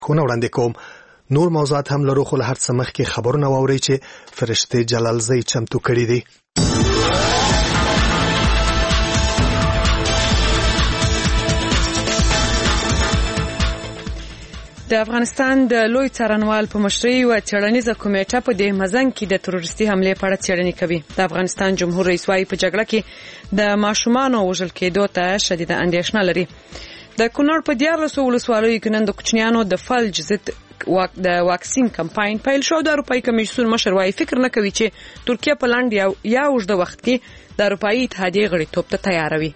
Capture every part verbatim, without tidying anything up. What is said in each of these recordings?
خونه وړاندې کوم. نور موضوعات هم لرو، خو له هر څه مخکې خبرونه واورئ چې فرشته جلالزی چمتو کړي دي. د افغانستان د لوی څارنوال په مشرۍ یوه څېړنیزه کمیټه په دې مزن کې د تروریستي حملې په اړه څېړنې کوي. د افغانستان جمهور رئیس وايي په جګړه کې د ماشومانو وژل کېدو ته شدیده اندېښنه لري. د کونړ په دیارلسو ولسوالیو کې نن د کوچنیانو د فلج ضد واک د واکسین کمپاین پیل شو. د اروپایي کمیسیون مشر وايي فکر نه کوي چې ترکیه په لنډ یا یا اوږده وخت کې د اروپایي اتحادیې غړیتوب ته تیاروي.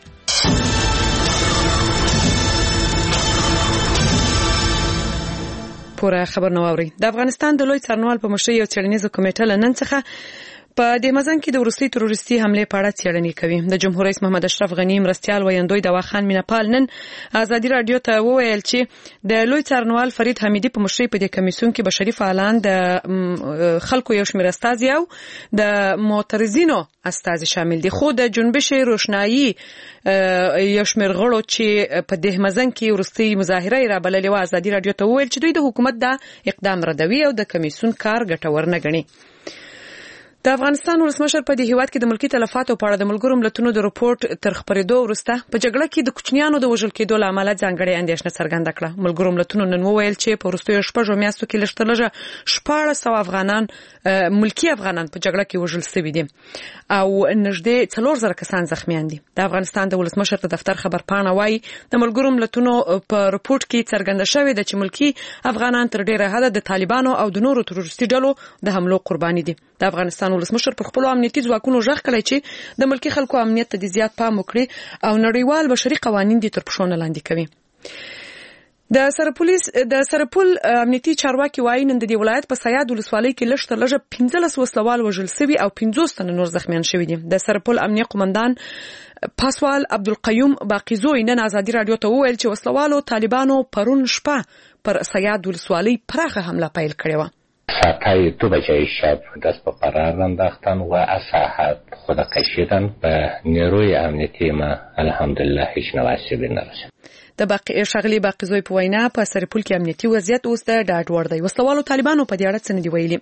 پوره خبر نو اوري. د افغانستان د لوی څارنوال په مشرۍ یو څېړنیزه کمیټه لنن څخه په دې مزن کې د وروستي تروریستي حملې په اړه څېړنې کوي. د جمهور رئیس محمد اشرف غنی مرستيال ویندوی د واخان مینپال نن ازادي رادیو ته وویل چې د لوی څارنوال فرید حمیدی په مشرۍ په دې کمیسیون کې بشري فعالان د خلکو یو شمېر استازي او د معترضینو استازي شامل دي. خو د جنبش روشنایی یو شمېر غړو چې په دې مزن کې وروستي مظاهره را بللې و ازادي رادیو ته وویل چې دوی د حکومت د اقدام ردوي او د کمیسیون کار ګټور نه ګڼي. د افغانستان ولسمشر په دې هیواد کې د ملکی تلفاتو په اړه د ملګرو ملتونو د رپورت تر خبرېدو وروسته په جګړه کې د کوچنیانو د وژل کېدو له امله ځانګړې اندېښنه څرګنده کړه. ملګرو ملتونو نن وویل چې په وروستیو شپږو میاشتو کې لږ تر لږه شپاړس سوه افغانان ملکی افغانان په جګړه کې وژل شوي دي او نږدې څلور زره کسان زخمیان دي. د افغانستان د ولسمشر د دفتر خبرپاڼه وايي د ملګرو ملتونو په رپورت کې څرګنده شوې ده چې ملکی افغانان تر ډیره حده د طالبانو او د نورو تروریستي ډلو د حملو قرباني دي. د افغانستان ولسمشر پر خپل امنیتي ځواکونو ژغ کړی چې د ملکی خلکو امنیت ته زیات پام وکړي او نړیوال بشري قوانین دي تر پښو نه لاندې کوي. د سرپولیس د سرپول امنیتي چارواکي وايي نن د دې ولایت په سیاد ولسوالۍ کې لږ تر لږه پنځلس وسلوال وژل شوي او پنځوس تنه نور زخمیان شوي دي. د سرپول امنیه قومندان پاسوال عبدالقیوم باقیزوی نن ازادي رادیو ته وویل چې وسلوالو طالبانو پرون شپه پر سیاد ولسوالۍ پراخه حمله پیل کړې و. ساعتهای دو بجه شب دست به فرار انداختن و از ساحت خود کشیدن. به نیروی امنیتی ما الحمدلله هیچ نوع آسیبی نرسید. د باقی شغلی باقیزوی په وینا په سرپول کې امنیتي وضعیت اوس د ډاډ وړ دی. وسلوالو طالبانو په دې اړه څه نه دی ویلي.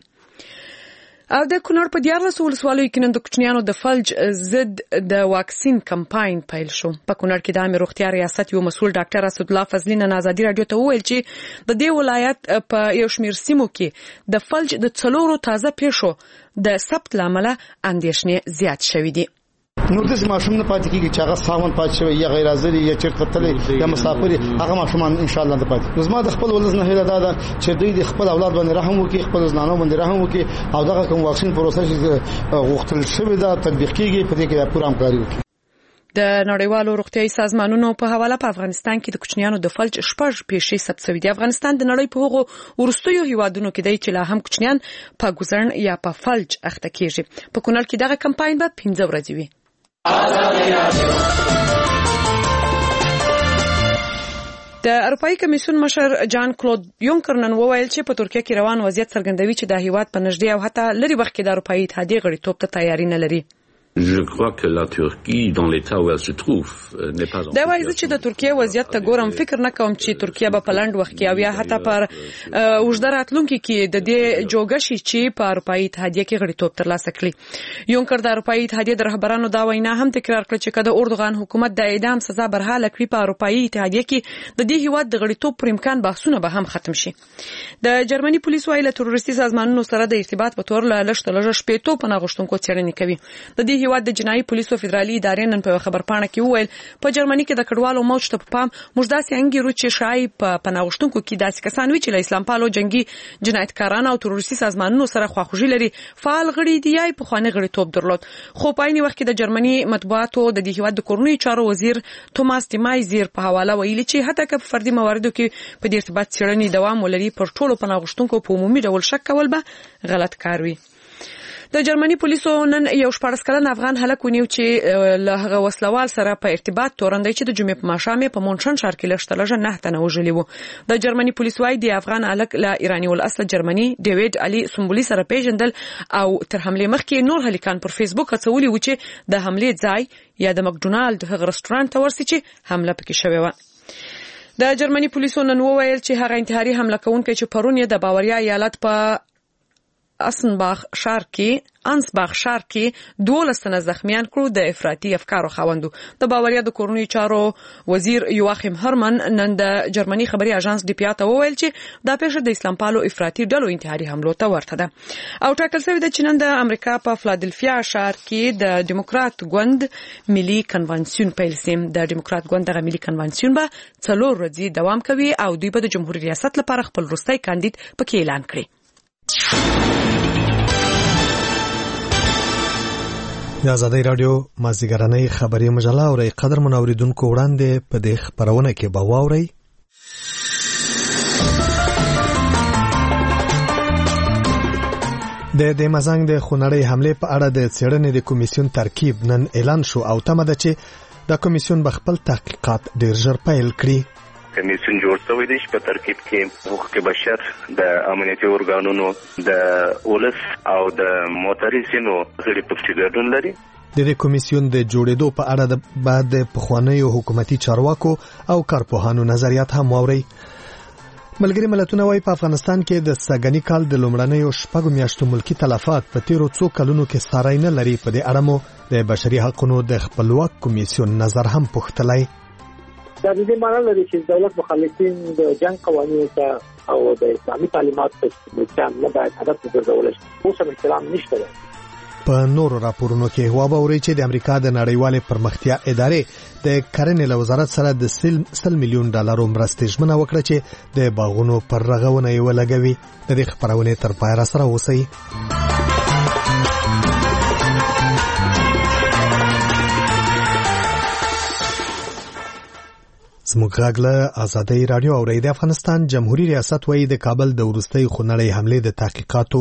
او د کونړ په دیارلسو ولسوالیو کې نن د کوچنیانو د فلج ضد د واکسین کمپاین پیل شو. په کونړ کې د عامه روغتیا ریاست یو مسؤل ډاکټر اسدالله فضلی نن ازادي رادیو ته وویل چې د دې ولایت په یو شمېر سیمو کې د فلج د څلورو تازه پیښو د ثبت لامل اندېښنې زیات شوې دي. نور داسې ماشوم نه پاتې کېږي چې هغه سامان پاتې شوی یا غیر حاضر یا چېرته تللی یا مسافر هغه ماشومان انشاءالله نه پاتې. نو زما د خپل ولس نه هیله دا ده چې دوی د خپل اولاد باندې رحم وکړي، خپل زنانو باندې رحم وکړي او دغه کوم واکسین پروسه چې غوښتل شوې ده تطبیق کېږي په دې کې پوره همکاري وکړي. د نړیوالو روغتیايي سازمانونو په حواله په افغانستان کې د کوچنیانو د فلج شپږ پیښې ثبت شوې دي. افغانستان د نړۍ په هغو وروستیو هیوادونو کې دی چې لا هم کوچنیان په ګوزړن یا په فلج اخته کېږي. په کونړ کې دغه کمپاین به پنځه ورځې وي. د اروپایي کمیسیون مشر جان کلود یونکر نن وویل چې په ترکیه کې روان وضعیت څرګندوي چې د هیواد په نږدې او حتی لري وخت کې د اروپایي اتحادیې غړیتوب ته تیاری نه لري. Je crois que la Turquie dans l'état où elle se trouve n'est pas. دا وایي چې د ترکیه وضعیت ته ګورم فکر نه کوم چې ترکیه به په لنډ وخت کې او یا حتی پر اوږده راتلونکي کې د دې جوګه شي چې په اروپایي اتحادیه کې غړیتوب ترلاسه کړي. یونکر د اروپایي اتحادیې د رهبرانو دا وینا هم تکرار کړه چې کله اردوغان حکومت د اعدام سزا برحاله کړي په اروپایي اتحادیه کې د دې هیواد د غړیتوب پر امکان بحثونه به هم ختم شي. د جرمني پولیس وايي له تروریستي سازمانونو سره د ارتباط په تور له لږ تر لږه شپېتو پناه غوښتونکو څېړنې کوي. د دې هیواد د جنایي پولیسو فدرالي ادارې نن په خبرپاڼه کې وویل په جرمني کې د کډوالو موج ته په پام موږ داسې انګیرو چې شایي په پناه غوښتونکو کې داسې کسان وي چې له اسلام پالو جنگي جنایتکارانو او تروریستي سازمانونو سره خواخوږي لري، فعال غړي دي یا پخوانی غړیتوب درلود. خو په عین وخت کې د جرمني مطبوعاتو د دې هیواد د کورنیو چارو وزیر توماس دیمایزیر په حواله ویلي چې حتی که په فردي مواردو کې په دې ارتباط څېړنې دوام ولري پر ټولو پناه غوښتونکو په عمومي ډول شک کول به غلط کار وي. د جرمني پولیسو نن یو شپاړس کلن افغان هلک ونیو چې له هغه وسلوال سره په ارتباط تورن دی چې د جمعې په ماښام په مونشن ښار کې لږ تر لږه نه تنه وژلي وو. د جرمني پولیس وايي د افغان هلک له ایراني الاصل جرمني ډیوید علي سمبولي سره پیژندل او تر حملې مخکې نور هلکان پر فیسبوک هڅولي و چې د حملې ځای یا د مکډونالډ هغه رستورانت ته ورسي چې حمله پکې شوې وه. د جرمني پولیسو نن وویل چې هغه انتحاري حمله کوونکی چې پرون یې د باوریا ایالت په اسنباخ شهر کې انسباخ شهر کې دولس تنه زخمیان کړو د افراطي افکارو خاوندو. د باوریا د کورنۍ چارو وزیر یواخیم هرمن نن د جرمني خبري اژانس ډي پي ا ته وویل چې دا پیښه د اسلام پالو افراطي ډلو انتحاري حملو ته ورته ده. او ټاکل شوی د چین د امریکا په فلادلفیا شهر کې د ډیموکرات ګوند ملي کنونسیون پیل سیم. د ډیموکرات ګوند دغه ملي کنونسیون به څلور ورځې دوام کوي او دوی به د جمهوریت ریاست لپاره خپل وروستي کاندید پکې اعلان کړي. د آزادۍ رادیو مازیګرنۍ خبري مجله او قدر منوریدونکو وړاندې په دې خبرونه کې به واورئ. د دمازنګ د خونړۍ حمله په اړه د څېړنې د کمیسیون ترکیب نن اعلان شو او تمه ده چې د کمیسیون به خپل تحقیقات ډیر ژر پیل کړي. کمیسیون جوړ شوی دی په ترکیب کې حقوق بشر د امنیتي ارګانونو د ولس او د موتریسینو غړي پکې ګډون لري. د دې کمیسیون د جوړېدو په اړه د بعد د پخوانیو حکومتي چارواکو او کارپوهانو نظریات هم واوري. ملګری ملتونه وايي په افغانستان کې د سګنی کال د لومړنیو شپږو میاشتو ملکی تلفات په تیرو څو کلونو کې ساری نه لري. په دې اړه مو د بشري حقوقو د خپلواک کمیسیون نظر هم پوښتلی. دا د دې معنی لري چې دولت مخالفین د جنگ قوانینو ته او د اسلامي تعلیمات په مستند نه باید هدف وګرځول شي. اوس هم احترام نشته. په نورو راپورونو کې هوا به اوري چې د امریکا د نړیوالې پرمختیا ادارې د کرنې له وزارت سره د سل میلیون ډالرو مرستې ژمنه وکړه چې د باغونو پر رغونه یې ولګوي. د دې خبرونې تر پایه سره اوسئ. زموږ غږ له آزادۍ رادیو اوري. د افغانستان جمهوریت ریاست وايي د کابل د وروستي خونړۍ حمله د تحقیقاتو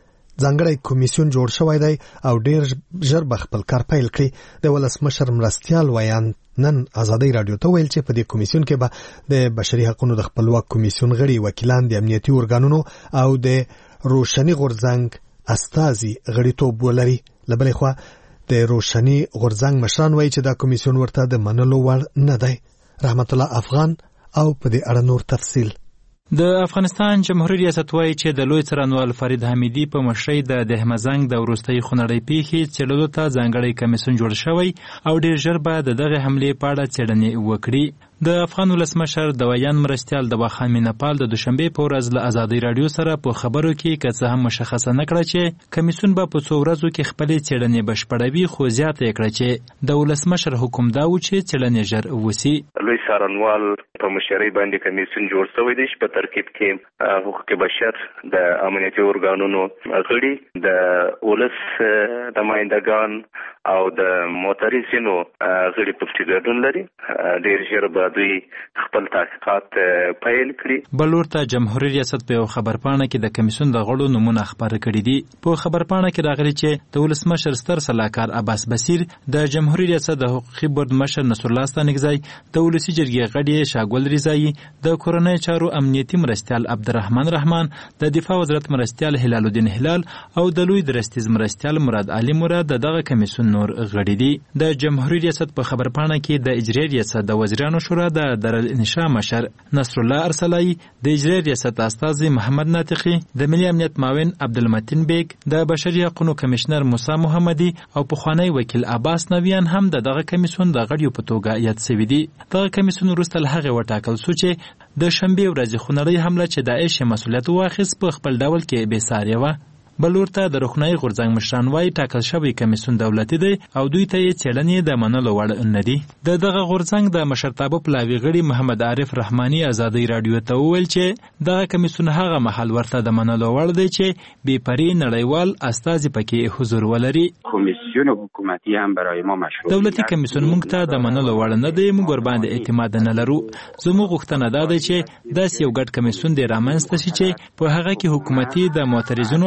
ځانګړی کمیسیون جوړ شوی دی او ډیر ژر به خپل کار پیل کړي. د ولسمشر مرستیال ویان نن آزادۍ رادیو ته ویل چې په دې کمیسیون کې به د بشري حقوقو د خپلواک کمیسیون غړي، وکیلان د امنیتي ارګانونو او د روشنی غورځنګ استازي غړیتوب ولري. لبلې خوا د روشنی غورځنګ مشران وایي چې دا کمیسیون ورته د منلو وړ نه دی. رحمت الله افغان او په دې اړه نور تفصیل. د افغانستان جمهوریت ریاست وايي چې د لوی څارنوال فرید حمیدي په مشرۍ د دهمزنګ د وروستي خونړۍ پیښې څېړلو ته ځانګړی کمیسیون جوړ شوی او ډیر ژر به د دغه حملې په اړه څېړنې وکړي. د افغان ولسمشر د ویان مرستیال د واخان مینپال د دوشنبه په ورځ له آزادۍ رادیو سره په خبرو کې که څه هم مشخصه نکړه چې کمیسیون به په څو ورځو کې خپلې څېړنې بشپړوي، خو زیاته یې کړه چې د ولسمشر حکم دا و چې څېړنې ژر وسي. لوی څارنوال په مشرۍ باندې کمیسیون جوړ شوی دی چې په ترکیب کې حقوق بشر د امنیتي ارګانونو غړي، د ولس نمایندګان او د موتریسینو غړي پکې ګډون لري. ډیر ژر به دوی خپل تحقیقات پیل کړي. بلور ته جمهوریت ریاست په خبرپاڼه کې د کمیسیون د غړو نمونه خبره کړي دي. په خبرپاڼه کې راغلي چې د ولسمشر ستر سلاکار عباس بصیر، د جمهوریت ریاست د حقوقي بورډ مشر نصر الله ستانکزی، د ولسی جرګې غړي شاګل رضایی، د کورنۍ چارو امنیتي مرستیال عبدالرحمن رحمان، د دفاع وزارت مرستیال هلال الدین هلال او د لوی درستیز مرستیال مراد علي مراد دغه کمیسیون نور غړي دي. د جمهوریت ریاست په خبرپاڼه کې د اجرایي ریاست د وزیرانو شورا د دارالانشاء مشر نصر الله ارسلای، د اجرایي ریاست استازي محمد ناطقي، د ملي امنیت معاون عبدالمتین بیگ، د بشري حقوقو کمشنر موسی محمدي او پخوانی وکیل عباس نویان هم دغه کمیسیون د غړیو په توګه یاد شوي دي. دغه کمیسیون وروسته له هغې وټاکل شو چې د شنبې ورځې خونړۍ حمله چې داعش مسؤلیت واخیست په خپل ډول کې بې سارې وه. بلور ته د روښنايي غورځنګ مشران وايي ټاکل شوی کمیسیون دولتي دی او دوی ته یې څېړنې د منلو وړ نه دي. د دغه غورځنګ د مشرتابه پلاوي غړي محمد عارف رحماني آزادۍ رادیو ته وویل چې دغه کمیسیون هغه مهال ورته د منلو وړ دی چې بې پرې نړیوال استازي پکې حضور ولري. کمیسیون حکومتي هم برای ما مشروع دولتي کمیسیون موږ ته د منلو وړ نه دی، موږ ورباندې اعتماد نه لرو. زموږ غوښتنه دا ده چې داسې یو ګډ کمیسیون دې رامنځته شي چې په هغه کې حکومتي د معترضینو استازي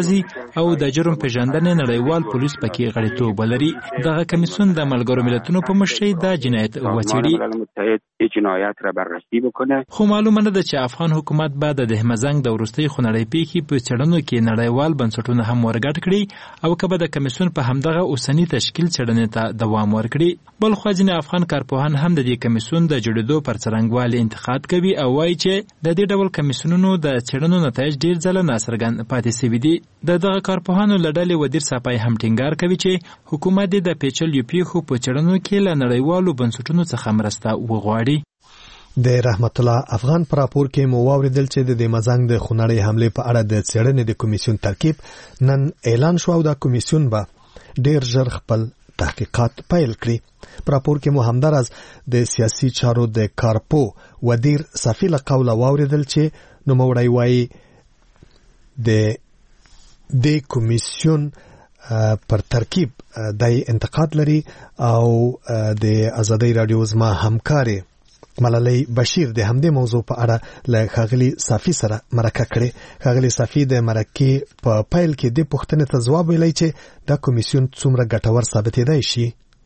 راځي او د جرم پیژندنې نړیوال پولیس پکې غړیتوب ولري. دغه کمیسیون د ملګرو ملتونو په مشرۍ دا جنایت وڅېړي جنایت را بررسی بکنه. خو معلومه نه ده چې افغان حکومت به د دهمزنګ د وروستۍ خونړۍ پیښې په څېړنو کې نړیوال بنسټونه هم ورګډ کړي او که به د کمیسیون په همدغه اوسني تشکیل څېړنې ته دوام ورکړي. بل خوا ځینې افغان کارپوهان هم د دې کمیسیون د جوړېدو پر څرنګوالي انتقاد کوي او وایي چې د دې ډول کمیسیونونو د څېړنو نتایج ډېر ځله ناڅرګند پاتې سوي دي. د دغه کارپوهانو له ډلې ودیر ساپای هم ټینګار کوي چې حکومت د پیچلیو پیښو په څېړنو کې له نړیوالو بنسټونو څخه مرسته وغواړي. د رحمت الله افغان پر راپور کې مو واوریدل چې د دهمزنګ د خونړۍ حملې په اړه د څېړنې د کمیسیون ترکیب نن اعلان شو او دا کمیسیون به ډېر ژر خپل تحقیقات پیل کړي. پر راپور کې مو همدارز د سیاسي چارو د کارپو ودیر صافي له قوله واوریدل چې نوموړی وایي د د کمیسیون پر ترکیب د انتقاد لري او د ازادۍ رادیو زما همکاري ملالۍ بشیر د همدې موضوع په اړه له ښاغلي صافي سره مرکه کړې. ښاغلي صافي د مرکې په پیل کې د پوښتنې ته ځواب ویلی چې دا کمیسیون څومره ګټور ثابتېدای شي.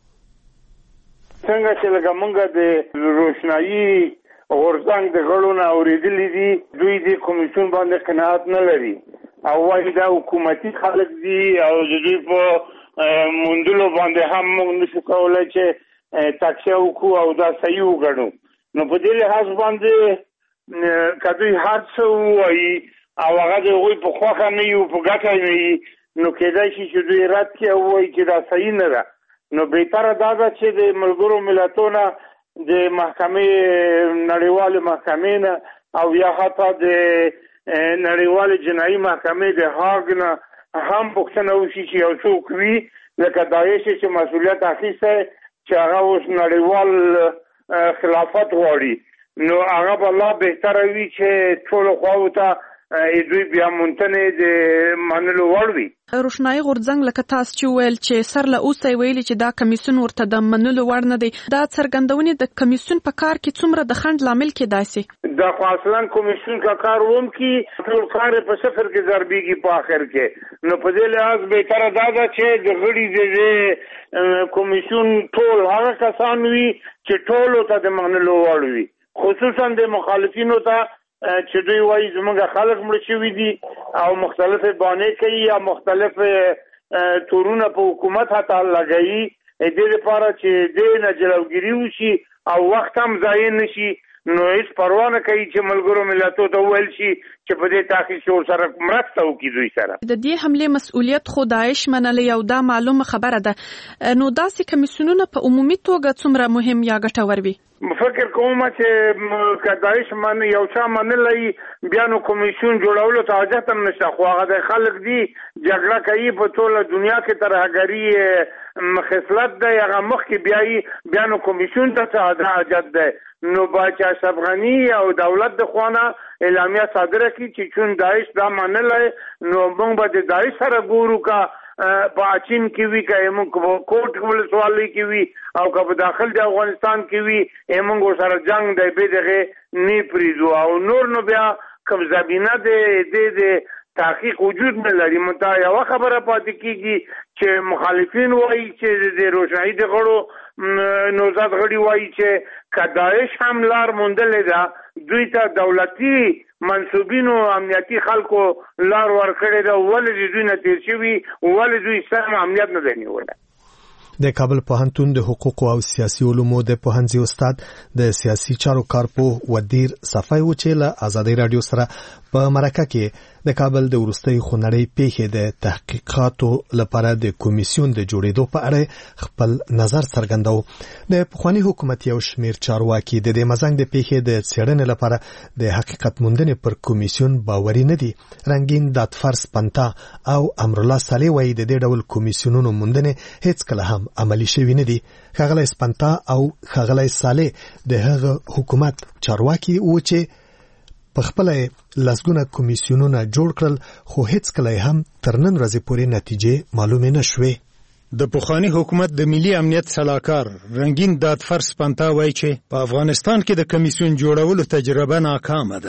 څنګه چې لکه موږ د روشنایي غورځنګ د غړو نه اورېدلي دي دوی د کمیسیون باندې قناعت نه لري او وایي دا حکومتي خلک دي او د دوی په موندلو باندې هم موږ نشو کولی چې تاکسیه وکړو او دا صحیح وګڼو. نو په دې لحاظ باندې که دوی هر څه ووایي او هغه د هغوی په خوښه نه وي او په ګټه نه وي نو کېدای شي چې دوی رد کړي او ووایي چې دا صحیح نه ده. نو بهتره دا ده چې د ملګرو ملتونو د محکمې نړیوالې محکمې نه او یا حتی د نړیوالې جنایي محکمې د هاګ نه هم پوښتنه وشي چې یو څوک وي لکه داعش چې مسؤلیت اخیستی چې هغه اوس نړیوال خلافت غواړي نو هغه به لا بهتره وي چې ټولو خواو ته دوی بیا مونتنې د منلو وړ وي. روشنایي غورځنګ لکه تاسو چې ویل چې سر له اوسه ویلي چې دا کمیسیون ورته د منلو وړ نه دی، دا څرګندونې د کمیسیون په کار کې څومره د خنډ لامل کېدای شي؟ دا خو اصلا کمیسیون کا کار ووم کې ټول کار په صفر کې ضربېږي په آخر کې. نو په دې لحاظ بهتره دا ده چې د غړي د کمیسیون ټول هغه کسان وي چې ټولو ته د منلو وړ وي، خصوصا د مخالفینو ته چې دوی وایي زموږ خلک مړه شوي دي او مختلفې بانې کوي یا مختلف تورونه په حکومت حتی لګوي دې لپاره چې دې نه جلوګیري وشي او وخت هم ضایع نه شي. نو هیڅ پروا نه کوي چې ملګرو ملتونو ته وویل شي چې په دې تحقیق کې سره مرسته وکړي دوی سره. د دې حملې مسؤلیت خو داعش منلی او دا معلومه خبره ده، نو داسې کمیسیونونه په عمومي توګه څومره مهم یا ګټور وي؟ فکر کوم چې که داعش من یو چا منلی بیا نو کمیسیون جوړولو ته حاجت هم نشته، خو هغه د خلک دي جګړه کوي په ټوله دنیا کې ترهګري خصلت دی، هغه مخکې بیایي بیا نو کمیسیون ته څه حاجت دی. نو باید چې اشرف غني او دولت د خوانه اعلامیه صادره کړي چې چون داعش دا منلی نو موږ به د داعش سره ګورو که په اچین کې وي که موږ کوټ ولسوالۍ کې وي او که په داخل د افغانستان کې وي موږ ورسره جنګ دی به دغې نه پرېږدو او نور نو بیا کوم زمینه د دې د تحقیق وجود نه لري. منتها یوه خبره پاتې کېږي چې مخالفین وایي چې د روشنایي د غړو نوزاد غړي وایي چې که داعش هم لار موندلې ده دوی ته دولتي منصوبینو امنیتي خلکو لار ورکړې ده، ولې دوی نه تیر شوي، ولې دوی سم امنیت نه دی نیولی. د کابل پوهنتون د حقوقو او سیاسي علومو د پوهنځي استاد د سیاسي چارو کارپوه ودیر صفای و چې له ازادۍ رادیو سره په مرکه کې د کابل د وروستۍ خونړۍ پیښې د تحقیقاتو لپاره د کمیسیون د جوړېدو په اړه خپل نظر څرګنداوه. د پخواني حکومت یو شمېر چارواکي د دهمزنګ د پیښې د څېړنې لپاره د حقیقت موندنې پر کمیسیون باوري نه دي. رنګین دادفرس پنتا او امرالله صالح وایي د دې ډول کمیسیونونو موندنې هیڅ کله هم عملي شوي نه دي. ښاغلی سپنتا او ښاغلی صالح د هغه حکومت چارواکي و چې په خپل لسګونه کمیسیونونه جوړ کړل خو هیڅ کله هم تر نن ورځې پورې نتیجې معلومې نه شوې. د پخوانی حکومت د ملي امنیت سلاکار رنگین دادفرس پنتا وایي چې په افغانستان کې د کمیسیون جوړولو تجربه ناکامه ده.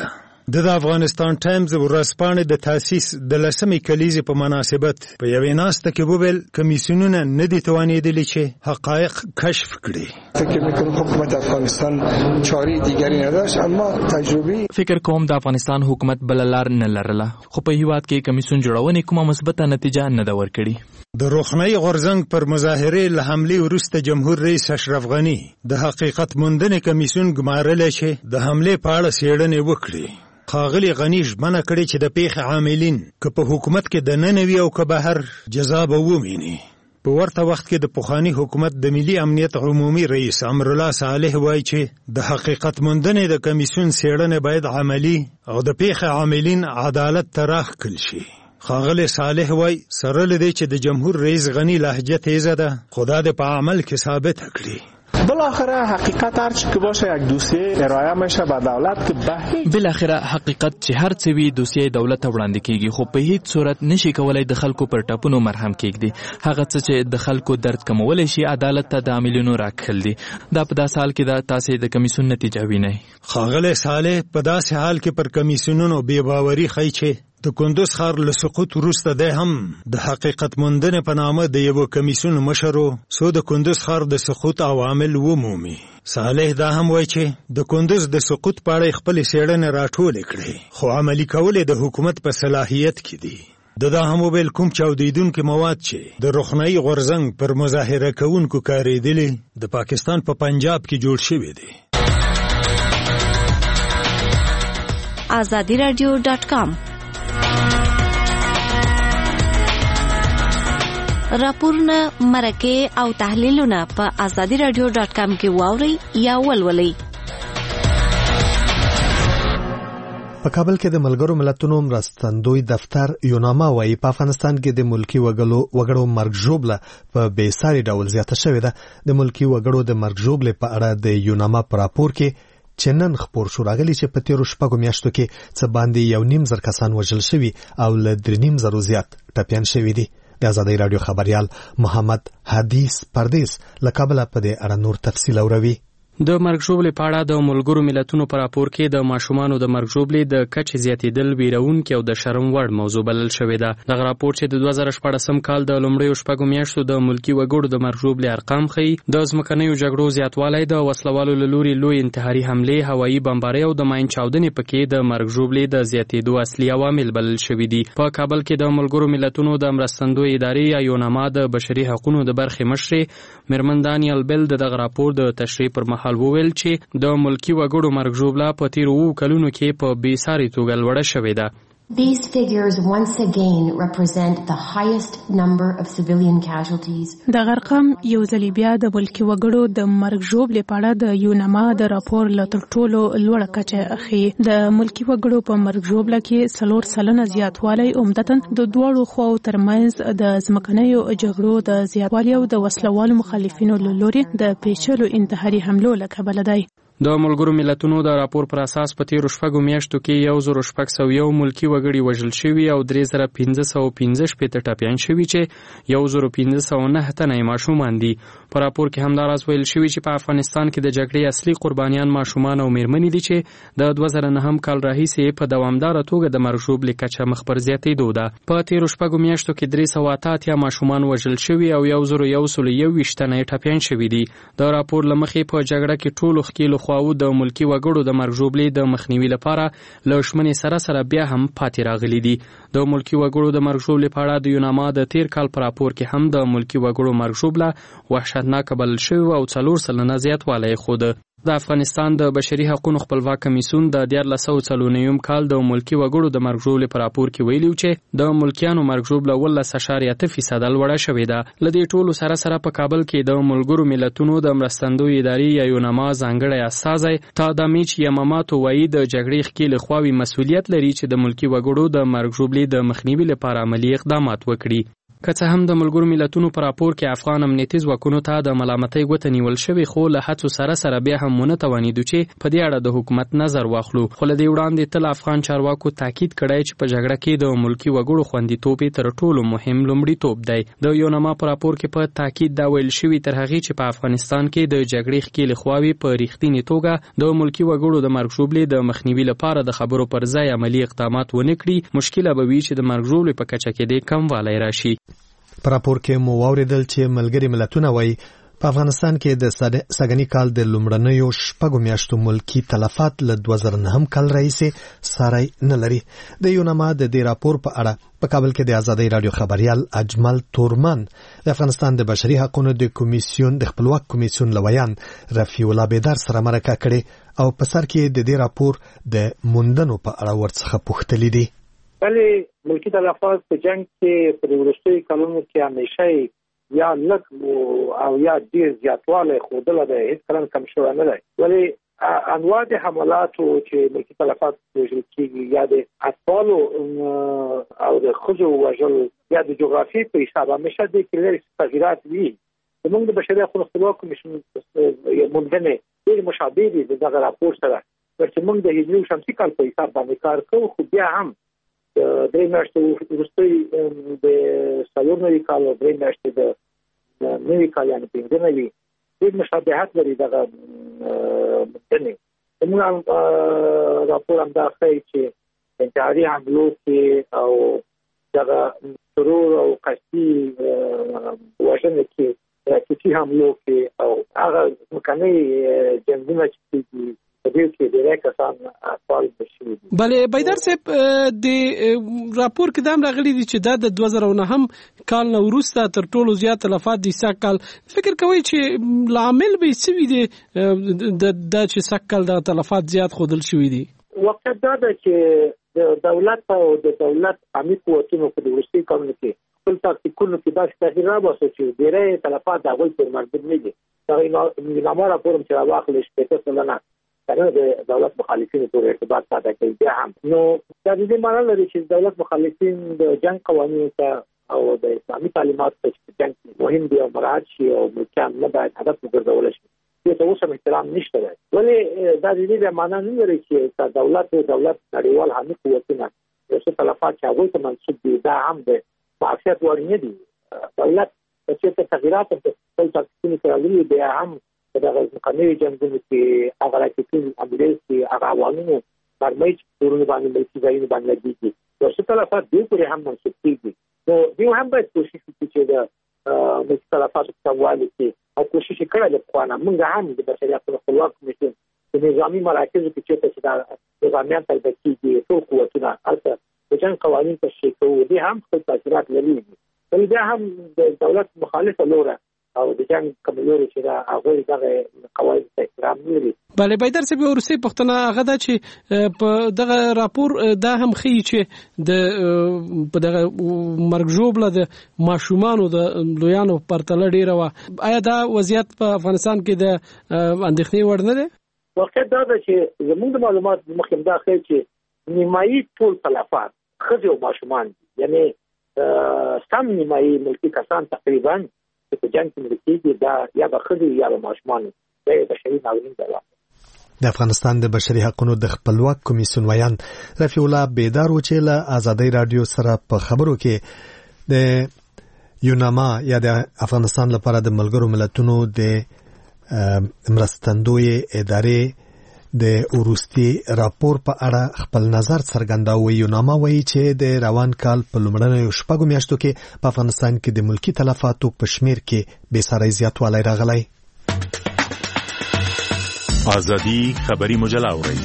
د افغانستان ټایمز ورځپاڼې د تاسیس د لسمې کلیزې په مناسبت په یوې ناسته کې وویل کمیسیونونه نه دي توانېدلي چې حقایق کشف کړي. فکر میکنم حکومت افغانستان چاره دیگری نداشت اما تجربه فکر کوم د افغانستان حکومت بل لار نه لرله خو په هیواد کې کمیسیون جوړونې کومه مثبته نتیجه نه ده ورکړې. د روخنۍ غورځنګ پر مظاهرې له حملې وروسته جمهور رئیس اشرف غني د حقیقت موندنې کمیسیون ګمارلی چې د حملې په اړه څېړنې وکړي. ښاغلي غني ژمنه کړې چې د پیښې عاملین که په حکومت کې دننه وي او که بهر جزا به وویني. په ورته وخت کې د پخواني حکومت د ملي امنیت عمومي رئیس امرالله صالح وایي چې د حقیقت موندنې د کمیسیون څېړنې باید عملي او د پیښې عاملین عدالت ته راښکل شي. ښاغلی صالح وایي سره له دې چې د جمهور رئیس غني لهجه تیزه ده خو دا د په عمل کې ثابته کړي. بالاخره حقیقت هر چی که باشه یک دوسیه ارائه میشه به دولت که به بالاخره حقیقت چې هر څه وي دوسیه دولت ته وړاندې کیږي خو په هیڅ صورت نشي کولای د خلکو پر ټاپونو مرهم کیږي. هغه څه چې د خلکو درد کمولای شي عدالت ته د عاملینو راکړل دي. دا په داسې حال کې دا تاسو د کمیسیون نتیجه وینئ. ښاغلی صالح په داسې حال کې پر کمیسیونونو بې باوري ښیي چې د کندوز ښار له سقوط وروسته دی هم د حقیقت موندنې په نامه د یوه کمیسیون مشر و څو د کندوز ښار د سقوط عوامل ومومي. صالح دا هم وایي چې د کندوز د سقوط په اړه خپلې څېړنې راټولې کړې خو عملي کول یې د حکومت په صلاحیت کې دي. د دا هم وویل کوم چاودیدونکي مواد چې د روخنۍ غورځنګ پر مظاهره کوونکو کارېدلي د پاکستان په پنجاب کې جوړ شوي دي. آزادی رادیو ډاټ کام راپورونه مرکه او تحلیلونه په آزادی رادیو ډاټ کام کې واورئ یا ولولئ. په کابل کې د ملګرو ملتونو مرستندوی دفتر یوناما وايي په افغانستان کې د ملکی وګړو وګړو مرګ ژوبله په بې ساري ډول زیاته شوې ده. د ملکی وګړو د مرګ ژوبلې په اړه د یوناما په راپور کې چې نن خپور شو راغلی چې په تیرو شپږو میاشتو کې څه باندې یو نیم زر کسان وژل شوي او له درې نیم زرو زیات ټپیان شوي دي. د آزادۍ راډیو خبریال محمد حدیث پردیس له کابل په دې اړه نور تفصیل اوروي. د مرګ ژوبلې په اړه د ملګرو ملتونو په راپور کې د ماشومانو د مرګ ژوبلې د کچې زیاتېدل ویرونکې او د شرم وړ موضوع بلل شوې ده. دغه راپور چې د دوه زره شپاړسم کال د لومړیو شپږو میاشتو د ملکي وګړو د مرګ ژوبلې ارقام ښیي. د ځمکنیو جګړو زیاتوالی، د وسلوالو له لوري لوی انتحاري حملې، هوایي بمبارۍ او د ماین چاودنې پکې د مرګ ژوبلې د زیاتېدو اصلي عوامل بلل شوي دي. په کابل کې د ملګرو ملتونو د مرستندوی ادارې یا یوناما د بشري حقوقو د برخې مشرې میرمن دانیل بیل د دغه راپور د تشریح پر مهال وویل چې د ملکی وګړو مرګ ژوبله په تیرو اوو کلونو کې په بې ساري توګه لوړه شوې ده. These figures once again represent the highest number of civilian casualties. د غرقم یو ځل بیا د ملکی وګړو د مرګ ژوبلې په اړه د یوناما د راپور له تر ټولو لوړه کچه اخی. د ملکی وګړو په مرګ ژوبله کې څلور سلنه زیاتوالی عمدتاً د دواړو خواو ترمنځ د ځمکنیو جګړو د زیاتوالي او د وسلوالو مخالفینو له لوري د پیچلو انتحاري حملو له کبله دی. د ملګرو ملتونو د راپور پر اساس په تیرو شپږو میاشتو کې یو زر شپږ سوه یو ملکي وګړي وژل شوي او درې زره پنځه سوه پنځه شپېته ټپیان شوي چې یو زر پنځه سوه نهه تنه ماشومان دي. په راپور کې همداراز ویل شوي چې په افغانستان کې د جګړې اصلي قربانیان ماشومان او میرمنې دي چې د دوه زره نهم کال راهیسې په دوامداره توګه د مرګ ژوبلې کچه مخ پر زیاتېدو ده. په تیرو شپږو میاشتو کې درې سوه اته اتیا ماشومان وژل شوي او یو زر یو سل یو ویشت تنه ټپیان شوي دي. د راپور له مخې په جګړه کې ټولو ښکېلو خواوو د ملکي وګړو د مرګ ژوبلې د مخنیوي لپاره له شمنې سره سره بیا هم پاتې راغلي دي. د ملکي وګړو د مرګ ژوبلې په اړه د یوناما د تیر کال په راپور کې هم د ملکي وګړو مرګ ژوبله وحشتناکه بلل شوې او څلور سلنه زیاتوالی یې ښوده. د افغانستان د بشري حقوقو خپلواک کمیسیون د دیارلس سوه څلور نویم کال د ملکي وګړو د مرګ ژوبلې په راپور کې ویلي چې د ملکیانو مرګ ژوبله اوولس اعشاریه اته فیصده لوړه شوې ده. له دې ټولو سره سره په کابل کې د ملګرو ملتونو د مرستندوی ادارې یا یوناما ځانګړی استازی تادامیچ یاماماتو وایي د جګړې ښکېلې خواوې مسؤلیت لري چې د ملکي وګړو د مرګ ژوبلې د مخنیوي لپاره عملي اقدامات وکړي. که څه هم د ملګرو ملتونو پر راپور کې افغان امنیتي ځواکونو ته د ملامتۍ ګوته نیول شوې، خو له هڅو سره سره بیا هم ونه توانېدو چې په دې اړه د حکومت نظر واخلو. خو له دې وړاندې تل افغان چارواکو تاکید کړی چې په جګړه کې د ملکي وګړو خوندیتوب تر ټولو مهم لومړیتوب دی. د یوناما په راپور کې په تاکید دا ویل شوي تر هغې چې په افغانستان کې د جګړې ښکېلې خواوې په رښتینې توګه د ملکي وګړو د مرګ ژوبلې د مخنیوي لپاره د خبرو پر ځای عملي اقدامات ونه کړي، مشکله به وي چې د مرګ ژوبلې په کچه کې د کموالی راشي. په راپور کې مو واوریدل چې ملګري ملتونه وایي په افغانستان کې د سږني کال د لومړنیو شپږو میاشتو ملکی تلفات له دوه زره نهم کال راهیسې ساری نه لري. د یوناما د دې راپور په اړه په کابل کې د ازادۍ رادیو خبريال اجمل تورمن د افغانستان د بشري حقوقو د کمیسیون د خپلواک کمیسیون لویان رفیع الله بیدار سره مرکه کړې او په سر کې د دې راپور د موندنو په اړه ورڅخه پوښتلې دي. بلې ملکی تلفات په جنگ کې په وروستیو کلونو کې همیشه یا لږ او یا ډیر زیاتوالی ښودلی دی، هېڅ کله کم شوی نه دی. ولې انواع د حملاتو چې ملکی تلفات وژل کېږي یا د اطفالو او د ښځو وژل یا د جغرافیې په حساب همیشه دې کې لږ تغیرات وي. زموږ د بشري حقوقو خپلواک کمیسیون موندنې ډېرې مشابهې دي د دغه راپور سره، چې موږ د هجري شمسي کال په حساب باندې کار کوو، خو بیا هم درې میاشتې وروستی د څلور نوي کال او درې میاشتې د نوي کال یعنې پنځه نوي ډېر مشابهت لري دغه موندنې. زموږ راپور همدا ښیي چې انتحاري حملو کې او دغه ترور او قصدي وژنې کې راکټي حملو کې او هغه ځمکنۍ جنګونه چې کېږي بلې بیدار صاحب د راپور کې دا هم راغلي دي چې دا د دوه زره نهم کال نه وروسته تر ټولو زیات تلفات د سږ کال. فکر کوئ چې لامل به څه وي د چې سږ کال د تلفات زیات ښودل شوي دي؟ واقعیت دا ده چې د دولت او د دولت عامي قوتونو په د وروستیو کلونو کې خپل تاکتیکونو کې داسې تغییر راباسي چې ډېری تلفات د هغوی پورې مربوط نه دي. دغه یوناما راپور هم چې راواخلې شپېته سلنه کنه د دولت مخالفینو پورې ارتباط ساته کوي. بیا هم نو دا د دې معنی لري چې دولت مخالفین د جنگ قوانینو ته او د اسلامي تعلیماتو ته جنگ مهم دي او مراعات شي او مکان نه باید هدف وګرځول شي. دې ته اوس هم احترام نشته دی. ولې دا د دې معنی نه لري چې دولت او دولت نړیوال حامي قوتونه یو څه تلفات چې هغوی ته منسوب دي دا هم د معافیت وړ نه دي. دولت چې تغییرات په خپل تاکتیکونو کې راغلي بیا هم دغه ځمکنۍ جنګونو کې هغه راکټي امبولانس کې هغه عواملو مرمۍ چې کورونه باندې ملکي ځایونه باندې لګېږي یو څه تلفات دوی پورې هم منسوب کېږي. نو دوی هم باید کوشش وکړي چې د ملکي تلفاتو په کموالي کې او کوشش یې کړی له پخوا نه. موږ هم د بشري حقوقو خپلواک کمیسیون د نظامي مراکزو کې چېرته چې دا نظامیان پیدا کېږي ټول قوتونه هلته د جنګ قوانین تشریح کوو، دوی هم خپل تاثیرات لري. بل بیا هم د دولت مخالفه لوره او د جنگ کمزوري چې دا هغوی دغه قواعد ته احترام نه لري. بله بیدار صاحب وروستۍ پوښتنه هغه ده چې په دغه راپور دا هم ښیي چې د په دغه مرګ ژوبله د ماشومانو د لویانو پرتله ډېره وه. آیا دا وضعیت په افغانستان کې د اندېښنې وړ نه دی؟ واقعیت دا ده چې زموږ د معلومات مخکې دا ښیي چې نیمایي ټول تلفات ښځې او ماشومان دي، یعنې سم نیمایي ملکي کسان تقریبا په جنګ کې مرکزي دا یا به ښځې یا به ماشومان د بشري ناورین دی. د افغانستان د بشري حقوقو د خپلواک کمیسیون ویان رفیع الله بیدار و چې له ازادۍ رادیو سره په خبرو کې د یوناما یا د افغانستان لپاره د ملګرو ملتونو د مرستندوی ادارې د وروستي راپور په اړه خپل نظر څرګنداوه. یوناما وایي چې د روان کال په لومړنیو شپږو میاشتو کې په افغانستان کې د ملکی تلفاتو په شمیر کې بېساری زیاتوالی راغلی. ازادي خبري مجله اوري.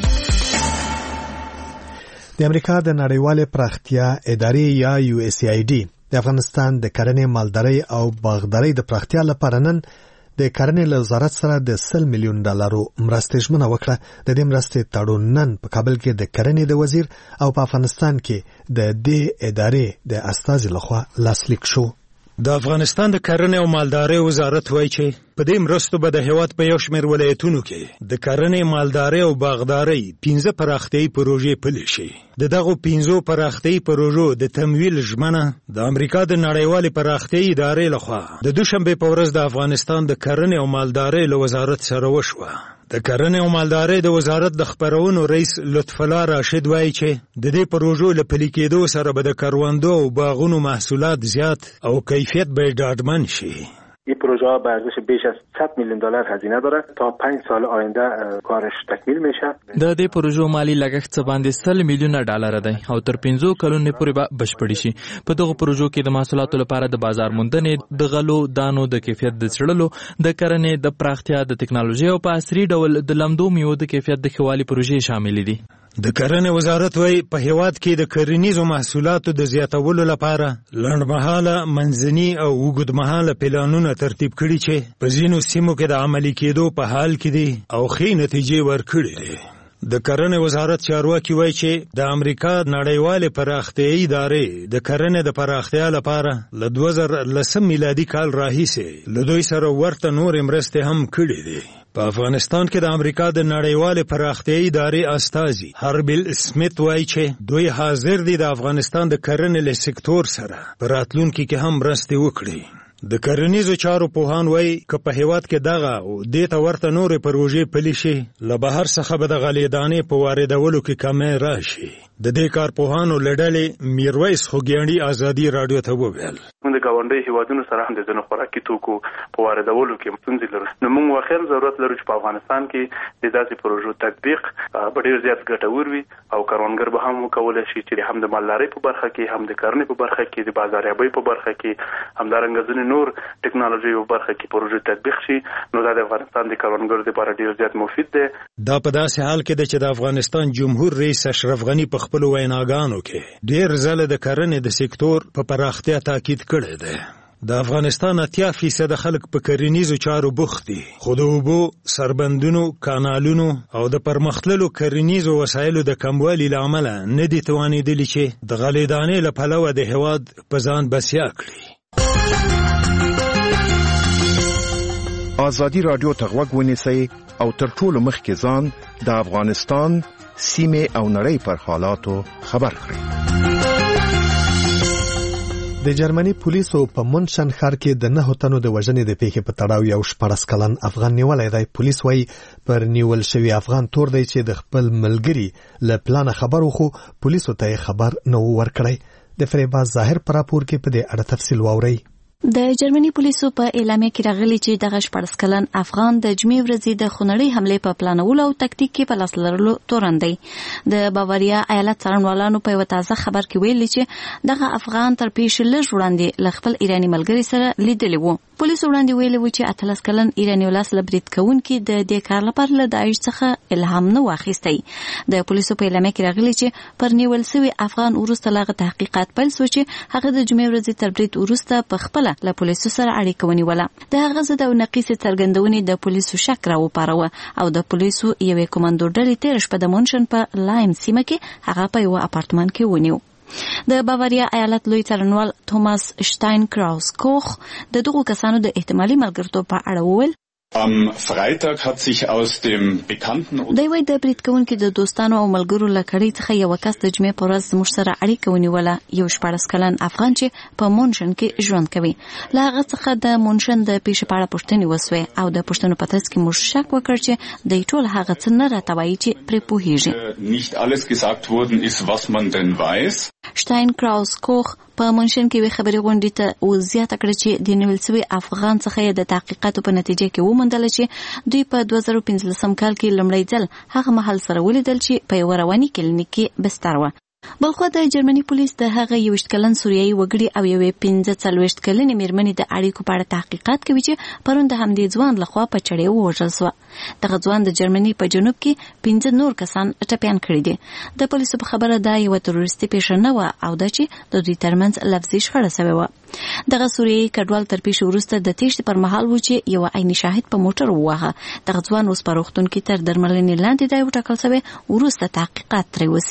د امریکا د نړیوالې پراختیا ادارې یا یو اس ای ډي د افغانستان د کرنې، مالدارۍ او باغدارۍ د پراختیا لپاره نن د کرنې له وزارت سره د سل میلیون ډالرو مرستې ژمنه وکړه. د دې مرستې تړون نن په کابل کې د کرنې د وزیر او په افغانستان کې د دې ادارې د استازي لخوا لاسلیک شو. د افغانستان د کرنې او مالدارۍ وزارت وایي چې په دې مرستو به د هیواد په یو شمېر ولایتونو کې د کرنې، مالدارۍ او باغدارۍ پنځه پراختیایي پروژې پلي شي. د دغو پنځو پراختیایي پروژو د تمویل ژمنه د امریکا د نړیوالې پراختیایي ادارې لخوا د دوشنبې په ورځ د افغانستان د کرنې او مالدارۍ له وزارت سره وشوه. د کرنې او مالدارۍ د وزارت د خبرونو رئیس لطف الله راشد وایي چې د دې پروژو له پلي کېدو سره به د کروندو او باغونو محصولات زیات او کیفیت به ډاډمن شي. این پروژه ها به ارزش بیش از صد میلیون دلار هزینه داره. تا پنج سال آینده کارش تکمیل میشه. د دې پروژو مالی لګښت څه باندې سل میلیونه ډالر دی او تر پنځو کلونو پورې به بشپړ شي. په دغه پروژو کې د محصولاتو لپاره د بازار موندنې، د غلو دانو د کیفیت د څړلو، د کرنې د پراختیا، د ټکنالوژي او په عصري ډول د لمدو میوو د کیفیت د ښه والي پروژې شامل دي. د کرنې وزارت وایي په هیواد کې د کرنیزو محصولاتو د زیاتولو لپاره لنډمهاله، منځني او اوږدمهاله پلانونه ترتیب کړي چې په ځینو سیمو کې د عملي کېدو په حال کې دي او ښې نتیجې ورکړي دي. د کرنې وزارت چارواکي وایي چې د امریکا نړیوالې پراختیایي ادارې د کرنې د پراختیا لپاره له دوه زره لسم میلادي کال راهیسې له دوی سره ورته نورې مرستې هم کړي دي. په افغانستان کې د امریکا د نړیوالې پراختیایي ادارې استازي هربل سمیت وایي چې دوی حاضر دي د افغانستان د کرنې له سکتور سره په راتلونکي کې هم مرستې وکړي. د کرنیزو چارو پوهان وایي که په هیواد کې دغه او دې ته ورته نورې پروژې پلي شي، له بهر څخه به د غلې دانې په واردولو کې کمی راشي. د دې کارپوهانو له ډلې میرویس خوږیاڼي ازادي راډیو ته وویل موږ د ګاونډي هیوادونو سره هم د ځینو خوراکي توکو په واردولو کې ستونزې لرو. نو موږ واقعا ضرورت لرو چې په افغانستان کې د داسې پروژو تطبیق به ډېر زیات ګټور وي او کروندګر به هم وکولی شي چې هم د مالدارۍ په برخه کې، هم د کرنې په برخه کې، د بازاریابۍ په برخه کې، همدارنګه ځینې نور ټکنالوژي په برخه کې پروژې تطبیق شي. نو دا د افغانستان د کروندګرو لپاره ډېر زیات مفید دی. دا په داسې حال کې ده چې د افغانستان جمهور رئیس اشرف غني په خپل ویناګانو کې ډېر ځله د کرنې د سکتور په پراختیا تاکید کړی دی. د افغانستان اتیا فیصده خلک په کرنیزو چارو بوخت دي، خو د اوبو، سربندونو، کانالونو او د پرمختللو کرنیزو وسایلو د کموالي له امله نه دي توانېدلي چې د غلې دانې له پلوه د هېواد په ځان بسیا کړي. ازادي راډیو ته غوږ ونیسئ او تر ټولو مخکې ځان د افغانستان، سیمې او نړۍ پر حالاتو خبر کړئ. د جرمني پولیسو په مونشن ښار کې د نهو تنو د وژنې د پیښې په تړاو یو شپاړس کلن افغان نیولی دی. پولیس وایي پر نیول شوي افغان تور دی چې د خپل ملګري له پلانه خبر و، خو پولیسو ته یې خبر نه و ورکړی. د فریباز ظاهر په راپور کې په دې اړه تفصیل واورئ. د جرمني پولیسو په اعلامیه کې راغلي چې دغه شپاړس کلن افغان د جمعې ورځې د خونړۍ حملې په پلانولو او تکتیک کې په لاس لرلو تورن دی. د باواریا ایالت څارنوالانو په یو تازه خبر کې ویلي چې دغه افغان تر پیښې لږ وړاندې له خپل ایراني ملګري سره لیدلی و. پولیسو وړاندې ویلي و چې اتلس کلن ایراني ولاس له برید کوونکي د دې کار لپاره له داعش څخه الهام نه واخیستی. د پولیسو په اعلامیه کې راغلي چې پر نیول شوي افغان وروسته لاغه تحقیقات پیل شو چې هغه د جمعې ورځې تر برید وروسته په خپل له پولیسو سره اړیکه ونیوله. د هغه ضد او نقیصې څرګندونې د پولیسو شک راوپاروه او د پولیسو یوې کمانډو ډلې تېره شپه د مونشن په لایم سیمه کې هغه په یوه اپارتمان کې ونیو. د باواریا ایالت لوی څارنوال توماس شتاین کراوس کوخ د دغو کسانو د احتمالي ملګرتوب په اړه وویل Am Freitag hat sich aus dem bekannten د وی د برید کوونکو د دوستانو او ملګرو له کړۍ څخه یو کس د جمعې په ورځ زموږ سره اړیکه ونیوله، یو شپاړس کلن افغان چې په مونشن کې ژوند کوي. له هغه څخه د مونشن د پیښې په اړه پوښتنې وسوې او د پوښتنو په ترڅ کې موږ شک وکړ چې د ټول هغه څه نه راته وایي چې پرې پوهیږي. Nicht alles gesagt worden ist, was man denn weiß. شتاین کراوس کوخ په مونشن کې وی خبري غونډې ته وزیاته کړ چې د نیول شوي افغان څخه د تحقیقاتو په نتیجه کې وموندل چې دوی په دوه زره پنځلسم کال کې لومړی ځل هغه مهال سره ولیدل چې په یو رواني کلینیک کې بستر و. بلخو د جرمني پولیس د هغه یوشت کلن سوریایي وګړي او یوې پنځه څلوېښت کلنې میرمنې د اړیکو په اړه تحقیقات کوي چې پرون د همدې ځوان لخوا په چړې ووژل سوه. دغه ځوان د جرمني په جنوب کې پنځه نور کسان ټپیان کړي دي. د پولیسو په خبره دا یوه تروریستي پیښه نه وه او دا چې د دوی ترمنځ لفظي شخړه سوې وه. دغه سوریایي کډوال تر پیښې وروسته د تېښتې پر مهال و چې یوه عیني شاهد په موټر وواهه. دغه ځوان اوس په روغتون کې تر درملنې لاندې دی وټاکل سوی، وروسته تحقیقات ترې وسي.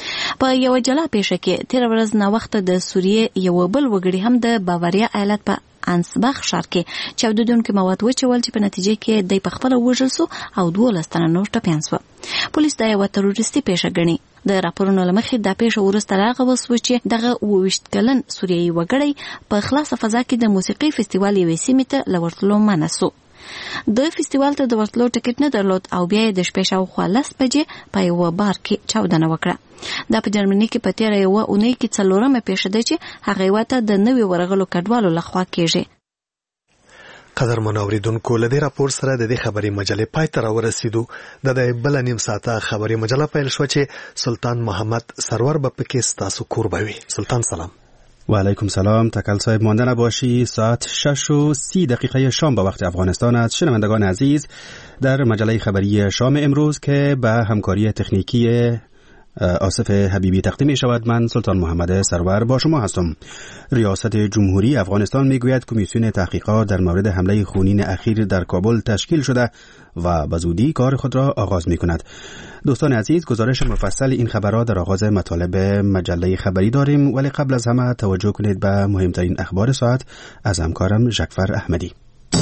په یو جلا پیښه کې تیر ورځ نه وخت د سوریې یو بل وګړي هم د باواریا ایالت په انسباخ ښار کې چاودیدونکي مواد وچول چې په نتیجه کې د پخپله وژل سو او دولس تنه نور ټپیان سول. پولیس دا یو تروریستي پیښه ګڼي. د راپورونو له مخې دا پیښه وروسته راغوس و چې دغه اووه ویشت کلن سوریایي وګړی په خلاصه فضا کې د موسیقي فستیوال یوې سیمې ته له ورتلو منع سو. د فستیوال ته د ورتلو ټکټ نه درلود او بیا یې د شپې شاوخوا لس بجې په یوه بار کې چاودنه وکړه. دا په جرمني کې په تېره یوه اونۍ کې څلورمه پیښه ده چې هغې واته د نوي ورغلو کډوالو لخوا کېږي. قدرمن اوریدونکو، له دې راپور سره د دې خبري مجلې پای ته راورسېدو. د دې بل نیم ساعته خبري مجله پیل شو چې سلطان محمد سرور به پکې ستاسو قربوي. سلطان سلام. و علیکم سلام. تکل صاحب مانده نباشی. ساعت شش و سی دقیقه شام به وقت افغانستان است. شنوندگان عزیز، در مجله خبری شام امروز که به همکاری تکنیکی آصف حبیبی تقدیم می شود، من سلطان محمد سرور با شما هستم. ریاست جمهوری افغانستان می گوید کمیسیون تحقیقات در مورد حمله خونین اخیر در کابل تشکیل شده و به زودی کار خود را آغاز می کند. دوستان عزیز، گزارش مفصل این خبرها در آغاز مطالب مجله خبری داریم، ولی قبل از همه توجه کنید به مهمترین اخبار ساعت از همکارم ژکفر احمدی.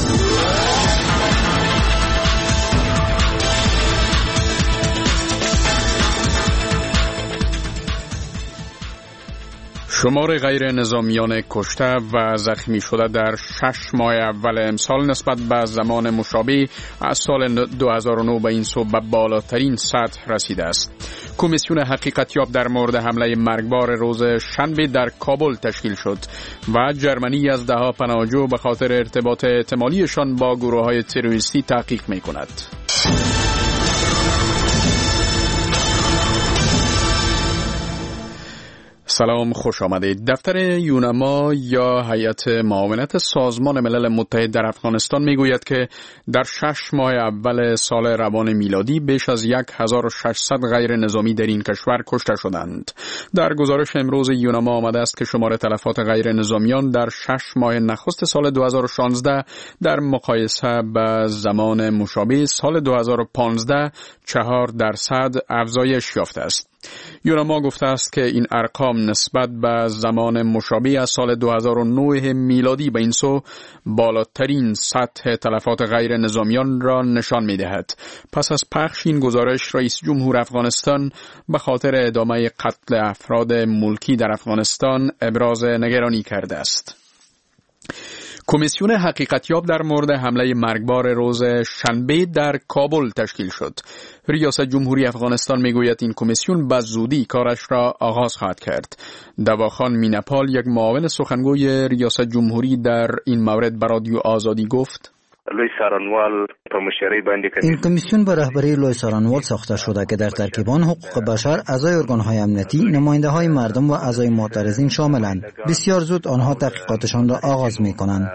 شمار غیر نظامیان کشته و زخمی شده در شش ماه اول امسال نسبت به زمان مشابه از سال دو هزار و نه به این سو به بالاترین سطح رسیده است. کمیسیون حقیقتیاب در مورد حمله مرگبار روز شنبه در کابل تشکیل شد و جرمنی از دهها پناهجو به خاطر ارتباط احتمالیشان با گروه‌های تروریستی تحقیق می‌کند. سلام، خوش آمدید. دفتر یونما یا هیئت معاونت سازمان ملل متحد در افغانستان میگوید که در شش ماه اول سال روان میلادی بیش از هزار و ششصد غیر نظامی در این کشور کشته شدند. در گزارش امروز یونما آمده است که شمار تلفات غیر نظامیان در شش ماه نخست سال دو هزار و شانزده در مقایسه با زمان مشابه سال دو هزار و پانزده چهار درصد افزایش یافته است. یونما گفته است که این ارقام نسبت به زمان مشابه از سال دو هزار و نه میلادی به این سو بالاترین سطح تلفات غیر نظامیان را نشان می دهد. پس از پخش این گزارش، رئیس جمهور افغانستان به خاطر ادامه قتل افراد ملکی در افغانستان ابراز نگرانی کرده است. کمیسیون حقیقتیاب در مورد حمله مرگبار روز شنبه در کابل تشکیل شد. ریاست جمهوری افغانستان میگوید این کمیسیون به زودی کارش را آغاز خواهد کرد. دواخان مینپال، یک معاون سخنگوی ریاست جمهوری، در این مورد به رادیو آزادی گفت: لوی سارنوال په مشرۍ باندې این کمیسیون به رهبری لوی سارنوال ساخته شده که در ترکیبان حقوق بشر، اعضای ارگان‌های امنیتی، نماینده‌های مردم و اعضای معترضین شاملند. بسیار زود آنها تحقیقاتشان را آغاز می‌کنند.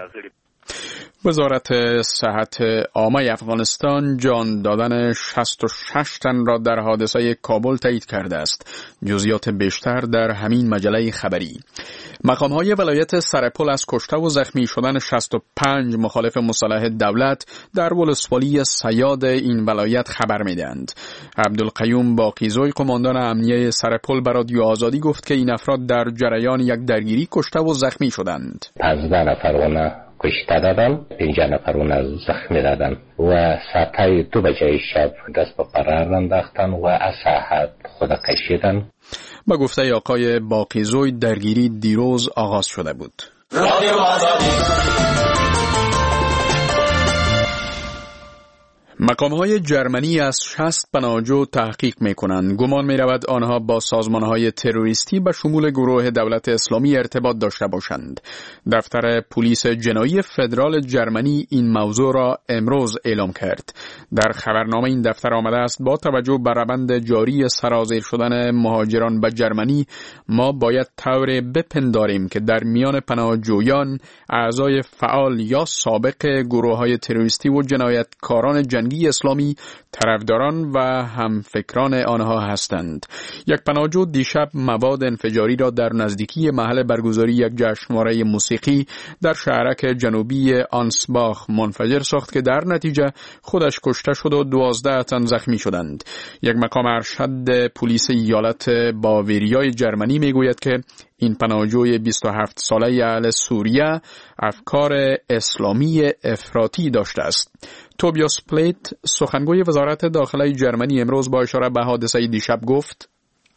وزارت صحت عامه افغانستان جان دادن شصت و شش تن را در حادثه کابل تایید کرده است. جزئیات بیشتر در همین مجله خبری. مقام‌های ولایت سرپل از کشته و زخمی شدن شصت و پنج مخالف مسلح دولت در ولسوالی صیاد این ولایت خبر می‌دهند. عبدالقیوم باقیزوی، قماندان امنیه سرپل، به رادیو آزادی گفت که این افراد در جریان یک درگیری کشته و زخمی شدند. پانزده نفر کشته دادن، پنجاه نفرون زخمی دادن و ساعتهای دو بجه شب دست به فرار انداختن و از ساحت خود کشیدن. با گفته آقای باقیزوی، درگیری دیروز آغاز شده بود. رادیو آزادی. مقام‌های جرمنی از شصت پناهجو تحقیق می‌کنند. گمان می‌رود آنها با سازمان‌های تروریستی به شمول گروه دولت اسلامی ارتباط داشته باشند. دفتر پلیس جنایی فدرال جرمنی این موضوع را امروز اعلام کرد. در خبرنامه این دفتر آمده است با توجه به روند جاری سرازیر شدن مهاجران به جرمنی، ما باید طوری بپنداریم که در میان پناهجویان اعضای فعال یا سابق گروه‌های تروریستی و جنایتکاران جنایی جنگی اسلامی طرفداران و همفکران آنها هستند. یک پناهجو دیشب مواد انفجاری را در نزدیکی محل برگزاری یک جشنواره موسیقی در شهرک جنوبی آنسباخ منفجر ساخت که در نتیجه خودش کشته شد و دوازده تن زخمی شدند. یک مقام ارشد پلیس ایالت باوریای جرمنی میگوید که این پناهجوی بیست و هفت ساله اهل سوریه افکار اسلامی افراطی داشته است. توبیاس پلیت سخنگوی وزارت داخله جرمنی امروز با اشاره به حادثه دیشب گفت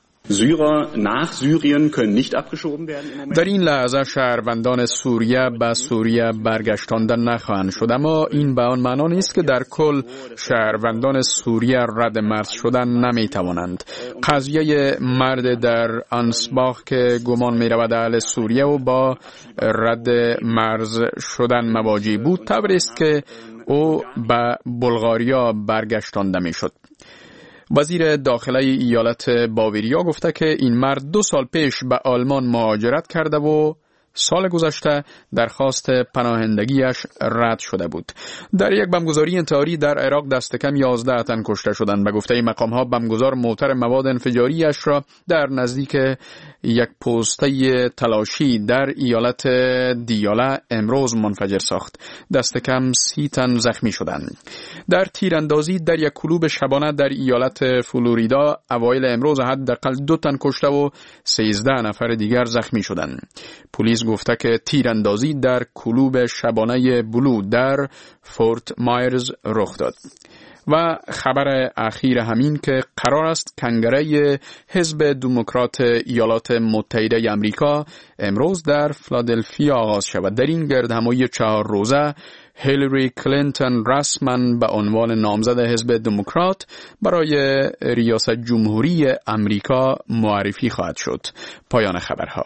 در این لحظه شهروندان سوریه به سوریه برگشتانده نخواهند شد، اما این به آن معنا نیست که در کل شهروندان سوریه رد مرز شدن نمی توانند. قضیه مرد در آنسباخ که گمان می رود اهل سوریه و با رد مرز شدن مواجه بود طوری است که او به بلغاریا برگشتانده می شد. وزیر داخله ایالت باواریا گفته که این مرد دو سال پیش به آلمان مهاجرت کرده و سال گذشته درخواست پناهندگیش رد شده بود. در یک بمبگذاری انتحاری در عراق دست کم یازده تن کشته شدند. به گفته مقام‌ها بمبگذار موتر مواد انفجاریش را در نزدیک یک پوسته تلاشی در ایالت دیاله امروز منفجر ساخت. دست کم سی تن زخمی شدند. در تیراندازی در یک کلوب شبانه در ایالت فلوریدا اوایل امروز حداقل دو تن کشته و سیزده نفر دیگر زخمی شدند. پلیس گفته که تیراندازی در کلوب شبانه بلو در فورت مایرز رخ داد. و خبر اخیر همین که قرار است کنگره حزب دموکرات ایالات متحده آمریکا امروز در فیلادلفیا آغاز شود. در این گردهمایی چهار روزه هیلاری کلینتون رسما به عنوان نامزد حزب دموکرات برای ریاست جمهوری آمریکا معرفی خواهد شد. پایان خبرها.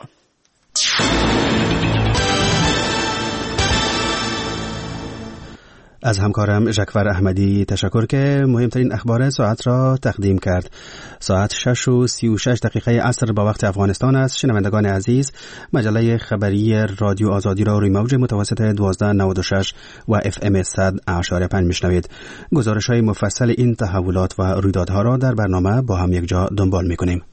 از همکارم ژکور احمدی تشکر که مهمترین اخبار ساعت را تقدیم کرد. ساعت شش و سی و شش دقیقه عصر با وقت افغانستان است. شنوندگان عزیز، مجله خبری رادیو آزادی را روی موج متوسط دوازده نود و شش و اف ام صد اعشاری پنج میشنوید. گزارش های مفصل این تحولات و رویدادها را در برنامه با هم یک جا دنبال میکنیم.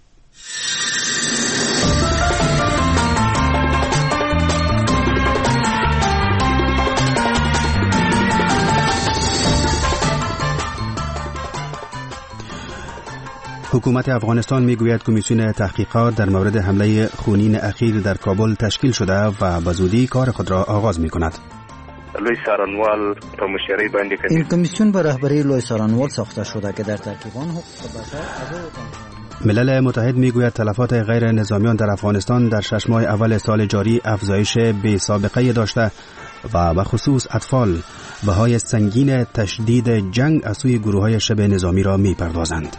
حکومت افغانستان میگوید کمیسیون تحقیقات در مورد حمله خونین اخیر در کابل تشکیل شده و به زودی کار خود را آغاز میکند. لوی سارنوال په مشرۍ باندې این کمیسیون به رهبری لوی سارنوال ساخته شده که در ترکیب آن حقوق بشر ملل متحد میگوید تلفات غیر نظامیان در افغانستان در شش ماه اول سال جاری افزایش بی سابقه داشته و به خصوص اطفال بهای سنگین تشدید جنگ از سوی گروه‌های شبه نظامی را میپردازند.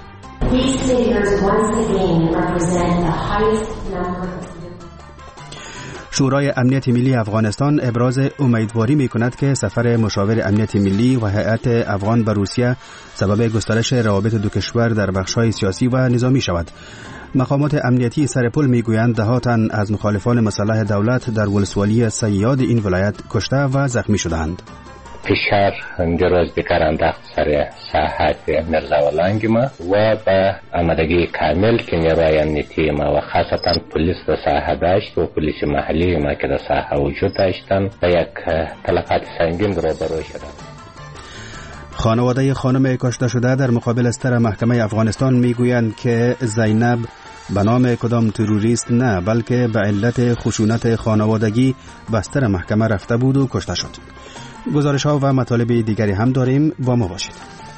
شورای امنیت ملی افغانستان ابراز امیدواری می‌کند که سفر مشاور امنیت ملی و هیئت افغان به روسیه سبب گسترش روابط دو کشور در بخش‌های سیاسی و نظامی شود. مقامات امنیتی سرپل میگویند ده ها تن از مخالفان مسلح دولت در ولسوالی سیاد این ولایت کشته و زخمی شدند. فشار دیروز بیکار انداخت سر ساحت مرزاولانگ ما و با آمادگی کامل که نیروی امنیتی ما و خاصتا پلیس در ساحه داشت و پلیس محلی ما که در ساحه وجود داشتن و یک تلفات سنگین روبرو شدند. خانواده خانم کشته شده در مقابل استر محکمه افغانستان میگویند که زینب به نام کدام تروریست نه بلکه به علت خشونت خانوادگی به استر محکمه رفته بود و کشته شد. گزارش ها و مطالب دیگری هم داریم، با ما باشید.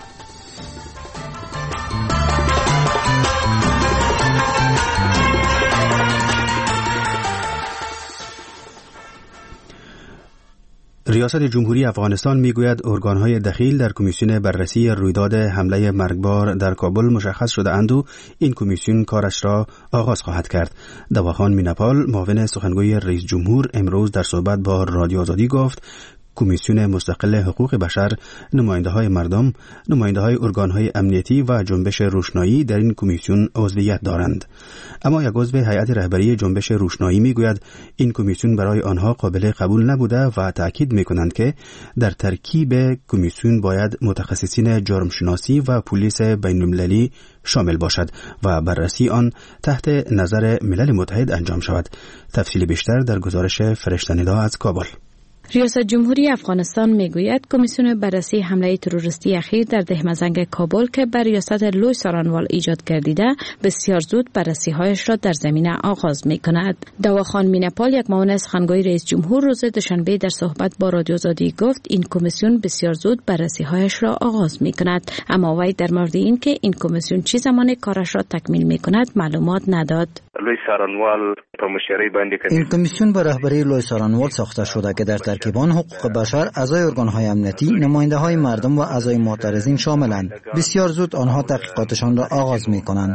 ریاست جمهوری افغانستان میگوید ارگانهای دخیل در کمیسیون بررسی رویداد حمله مرگبار در کابل مشخص شده اند و این کمیسیون کارش را آغاز خواهد کرد. دواخان میناپال معاون سخنگوی رئیس جمهور امروز در صحبت با رادیو آزادی گفت کمیسیون مستقل حقوق بشر، نماینده‌های مردم، نماینده‌های ارگان‌های امنیتی و جنبش روشنایی در این کمیسیون عضویت دارند. اما یک عضو هیئت رهبری جنبش روشنایی میگوید این کمیسیون برای آنها قابل قبول نبوده و تاکید میکنند که در ترکیب کمیسیون باید متخصصین جرم شناسی و پلیس بین‌المللی شامل باشد و بررسی آن تحت نظر ملل متحد انجام شود. تفصیل بیشتر در گزارش فرشته ندا از کابل. ریاست جمهوری افغانستان میگوید کمیسیون بررسی حمله تروریستی اخیر در دهمزنگ کابل که بر ریاست لوی سارانوال ایجاد گردیده بسیار زود بررسی‌هایش را در زمینه آغاز می‌کند. دواخان مینپال، یک معاون سخنگوی رئیس جمهور، روز دوشنبه در صحبت با رادیو آزادی گفت این کمیسیون بسیار زود بررسی‌هایش را آغاز می‌کند، اما وی در مورد این که این کمیسیون چه زمان کارش را تکمیل می‌کند معلومات نداد. لوی سارانوال په مشرۍ باندې این کمیسیون به رهبری لوی سارانوال ساخته شده که در ترکیبان حقوق بشر، اعضای ارگان‌های امنیتی، نماینده‌های مردم و اعضای معترضین شاملند. بسیار زود آنها تحقیقاتشان را آغاز می‌کنند.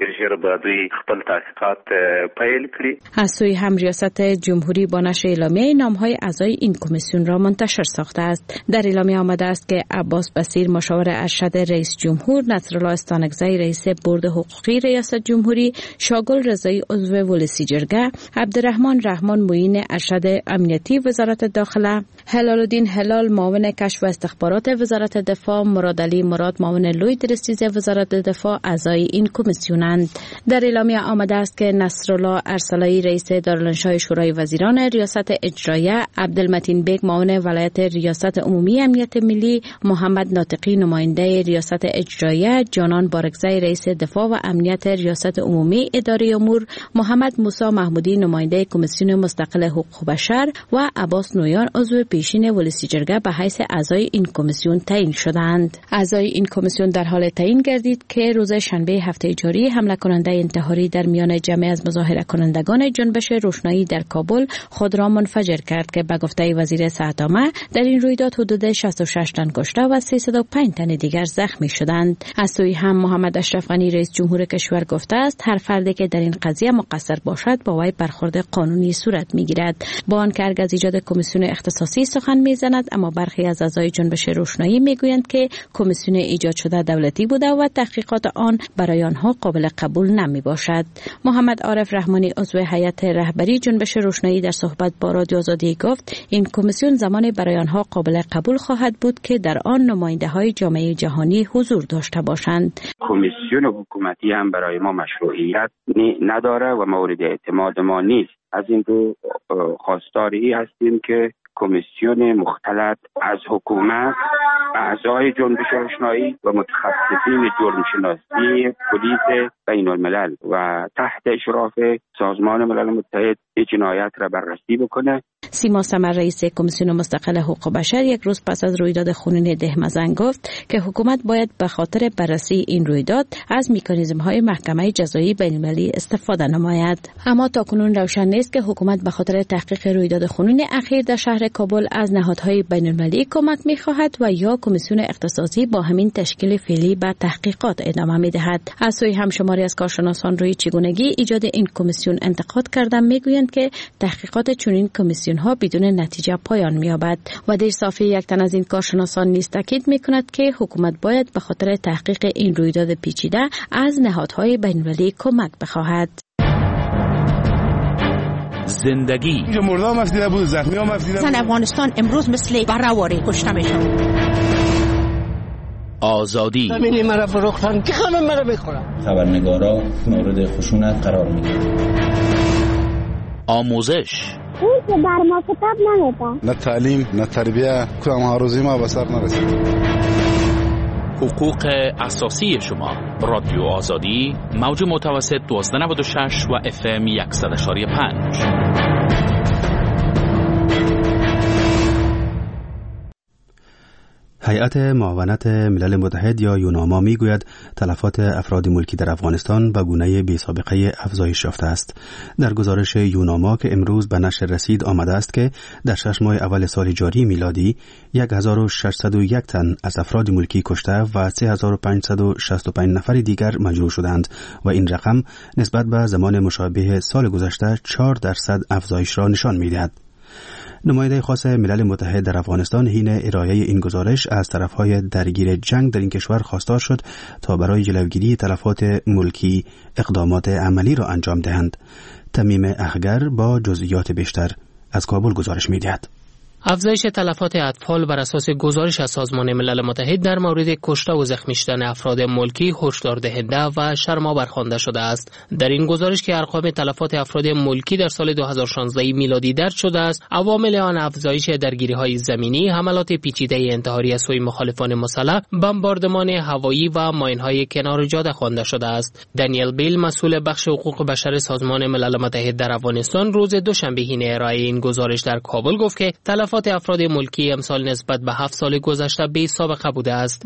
از سوی هم ریاست جمهوری با نشر اعلامیه نام‌های اعضای این کمیسیون را منتشر ساخته است. در اعلامیه آمده است که عباس بصیر مشاور ارشد رئیس جمهور، نصرالله استانکزی رئیس بورد حقوقی ریاست جمهوری، شاگل رضایی عضو ولسی جرگه، عبدالرحمن رحمان معین ارشد امنیتی وزارت داخله، هلال الدین هلال معاون کشف و استخبارات وزارت دفاع، مراد علی مراد معاون لوی درستیز وزارت دفاع اعضای این کمیسیونند. در اعلامیه آمده است که نصرالله ارسلایی رئیس دارالانشای شورای وزیران ریاست اجرایه، عبدالمتین بیگ معاون ولایت ریاست عمومی امنیت ملی، محمد ناطقی نماینده ریاست اجرایه، جانان بارکزی رئیس دفاع و امنیت ریاست عمومی اداره امور، محمد موسی محمودی نماینده کمیسیون مستقل حقوق بشر و عباس نویان عضو پیشین ولسی جرگه به حیث اعضای این کمیسیون تعیین شدند. اعضای این کمیسیون در حال تعیین گردید که روز شنبه هفته جاری حمله کننده انتحاری در میان جمع از مظاهره کنندگان جنبش روشنایی در کابل خود را منفجر کرد که به گفته وزیر صحت عامه در این رویداد حدود شصت و شش تن کشته و سیصد و پنج تن دیگر زخمی شدند. از سوی هم محمد اشرف غنی رئیس جمهور کشور گفته است هر فردی که در این قضیه مقصر باشد با وی برخورد قانونی صورت میگیرد. با آنکه هرگز از ایجاد کمیسیون اختصاصی سخن میزند، اما برخی از اعضای جنبش روشنایی میگویند که کمیسیون ایجاد شده دولتی بوده و تحقیقات آن برای آنها قابل قبول نمی باشد. محمد عارف رحمانی عضو هیئت رهبری جنبش روشنایی در صحبت با رادیو آزادی گفت این کمیسیون زمانی برای آنها قابل قبول خواهد بود که در آن نماینده‌های جامعه جهانی حضور داشته باشند. کمیسیون حکومتی هم برای ما مشروعیت نداره و مورد اعتماد ما نیست. از این رو خواستاری هستیم که کمیسیون مختلط از حکومت، اعضای جنبش روشنایی و متخصصین جرم شناسی پلیس بین الملل و تحت اشراف سازمان ملل متحد جنایت را بررسی بکنه. سیما سمر رئیس کمیسیون مستقل حقوق بشر یک روز پس از رویداد خونین دهمزنگ گفت که حکومت باید به خاطر بررسی این رویداد از مکانیزم‌های محکمه جزایی بین‌المللی استفاده نماید. اما تاکنون روشن نیست که حکومت به خاطر تحقیق رویداد خونین اخیر در شهر کابل از نهادهای بین‌المللی کمک می‌خواهد و یا کمیسیون اختصاصی با همین تشکیل فعلی به تحقیقات ادامه می‌دهد. از سوی هم شماری از کارشناسان روی چگونگی ایجاد این کمیسیون انتقاد کردند، می‌گویند که تحقیقات چنین کمیسیون ها بدون نتیجه پایان می‌یابد و در صافی یک تن از این کارشناسان نیز تاکید می‌کند که حکومت باید به خاطر تحقیق این رویداد پیچیده از نهادهای بین‌المللی کمک بخواهد. زندگی مردم مفدیده بود، زخمی ها مفدیده بود. زن افغانستان امروز مثل برهواری کشته میشن. آزادی زمینی مرا فروختن که خمه مرا بخورم. خبرنگارا مورد خشونت قرار میگیرن. آموزش اون که بر ما کتاب نمیده. نه تعلیم نه تربیه، کدام هاروزی ما به سر نرسید. حقوق اساسی شما. رادیو آزادی موج متوسط دوازده نود و شش و اف ام صد و پنج. هیئت معاونت ملل متحد یا یوناما میگوید تلفات افراد ملکی در افغانستان به گونه بی سابقه افزایش یافته است. در گزارش یوناما که امروز به نشر رسید آمده است که در شش ماه اول سال جاری میلادی هزار و ششصد و یک تن از افراد ملکی کشته و سه هزار و پانصد و شصت و پنج نفر دیگر مجروح شدند و این رقم نسبت به زمان مشابه سال گذشته چهار درصد افزایش را نشان میدهد. نماینده خاص ملل متحد در افغانستان حین ارائه این گزارش از طرفهای درگیر جنگ در این کشور خواستار شد تا برای جلوگیری تلفات ملکی اقدامات عملی را انجام دهند. تمیم اخگر با جزئیات بیشتر از کابل گزارش می‌دهد. افزایش تلفات اطفال بر اساس گزارش از سازمان ملل متحد در مورد کشته و زخمی شدن افراد ملکی هشدار دهنده و شرم‌آور خوانده شده است. در این گزارش که ارقام تلفات افراد ملکی در سال دو هزار و شانزده میلادی درج شده است، عوامل آن افزایش درگیری‌های زمینی، حملات پیچیده انتحاری از سوی مخالفان مسلح، بمباردمان هوایی و ماین‌های کنار جاده خوانده شده است. دانیل بیل، مسئول بخش حقوق بشر سازمان ملل متحد در افغانستان، روز دوشنبه حین ارائه این گزارش در کابل گفت که تلفات افراد ملکی امسال نسبت به هفت سال گذشته بی سابقه بوده است.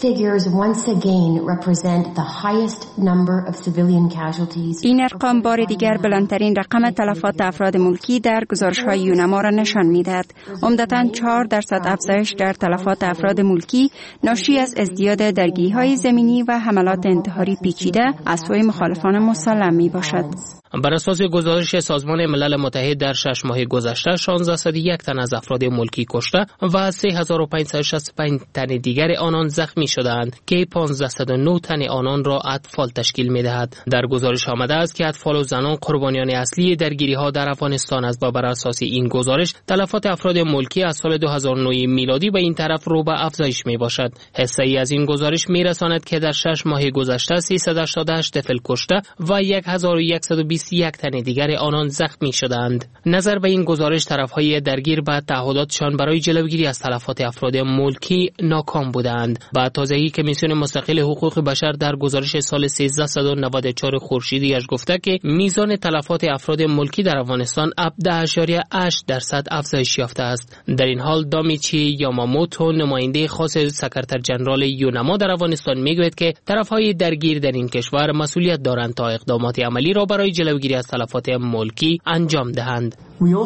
این ارقام بار دیگر بلندترین رقم تلفات افراد ملکی در گزارش‌های یونما را نشان می‌دهد. عمدتاً چهار درصد افزایش در تلفات افراد ملکی ناشی از ازدیاد درگیری‌های زمینی و حملات انتحاری پیچیده از سوی مخالفان مسلح میباشد. بر اساس گزارش سازمان ملل متحد در شش ماه گذشته شانزده صد و یک تن از افراد ملکی کشته و سه هزار و پانصد و شصت و پنج تن دیگر آنان زخمی شدند که پانصد و نه تن آنان را اطفال تشکیل می‌دهد. در گزارش آمده است که اطفال و زنان قربانیان اصلی درگیری‌ها در افغانستان است و بر اساس این گزارش تلفات افراد ملکی از سال دو هزار و نه میلادی به این طرف رو به افزایش می‌باشد. حصه‌ای از این گزارش می‌رساند که در شش ماه گذشته سیصد و هشتاد و هشت طفل کشته و هزار و صد و بیست و یک تن دیگر آنان زخمی شدند. نظر به این گزارش طرفهای درگیر به تعهداتشان برای جلوگیری از تلفات افراد ملکی ناکام بودند. با تازگی کمیسیون مستقل حقوق بشر در گزارش سال سیزده و نود و چهار خورشیدی‌اش گفته که میزان تلفات افراد ملکی در افغانستان ده اشاریه هشت درصد افزایش یافته است. در این حال دامیچی یاماموتو، نماینده خاص سکرتر ژنرال یونما در افغانستان میگوید که طرفهای درگیر در این کشور مسئولیت دارند تا اقدامات عملی را برای جلوگیری از تلفات ملکی انجام دهند.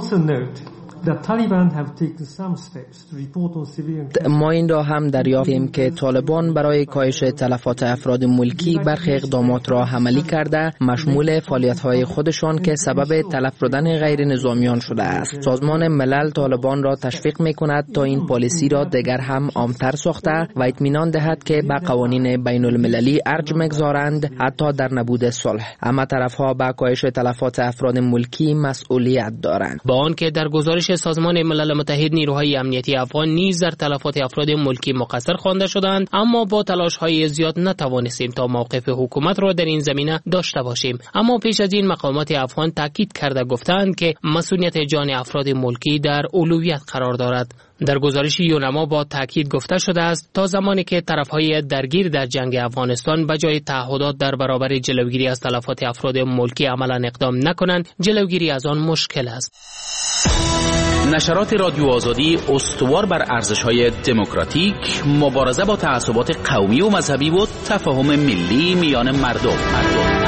ما این را هم دریافتیم که طالبان برای کاهش تلفات افراد ملکی برخی اقدامات را عملی کرده، مشمول فعالیت‌های خودشان که سبب تلف شدن غیر نظامیان شده است. سازمان ملل طالبان را تشویق می‌کند تا این پالیسی را دیگر هم عام‌تر ساخته و اطمینان دهد که به قوانین بین المللی ارج می‌گذارند، حتی در نبود صلح. اما طرف‌ها به کاهش تلفات افراد ملکی مسئولیت دارند. با آنکه در گزارش سازمان ملل متحد نیروهای امنیتی افغان نیز در تلفات افراد ملکی مقصر خوانده شدند، اما با تلاش‌های زیاد نتوانستیم تا موقف حکومت را در این زمینه داشته باشیم. اما پیش از این مقامات افغان تاکید کرده گفتند که مسئولیت جان افراد ملکی در اولویت قرار دارد. در گزارش یونما با تاکید گفته شده است تا زمانی که طرفهای درگیر در جنگ افغانستان به جای تعهدات در برابر جلوگیری از تلفات افراد ملکی عملا اقدام نکنند، جلوگیری از آن مشکل است. نشرات رادیو آزادی استوار بر ارزش‌های دموکراتیک، مبارزه با تعصبات قومی و مذهبی و تفاهم ملی میان مردم. مردم.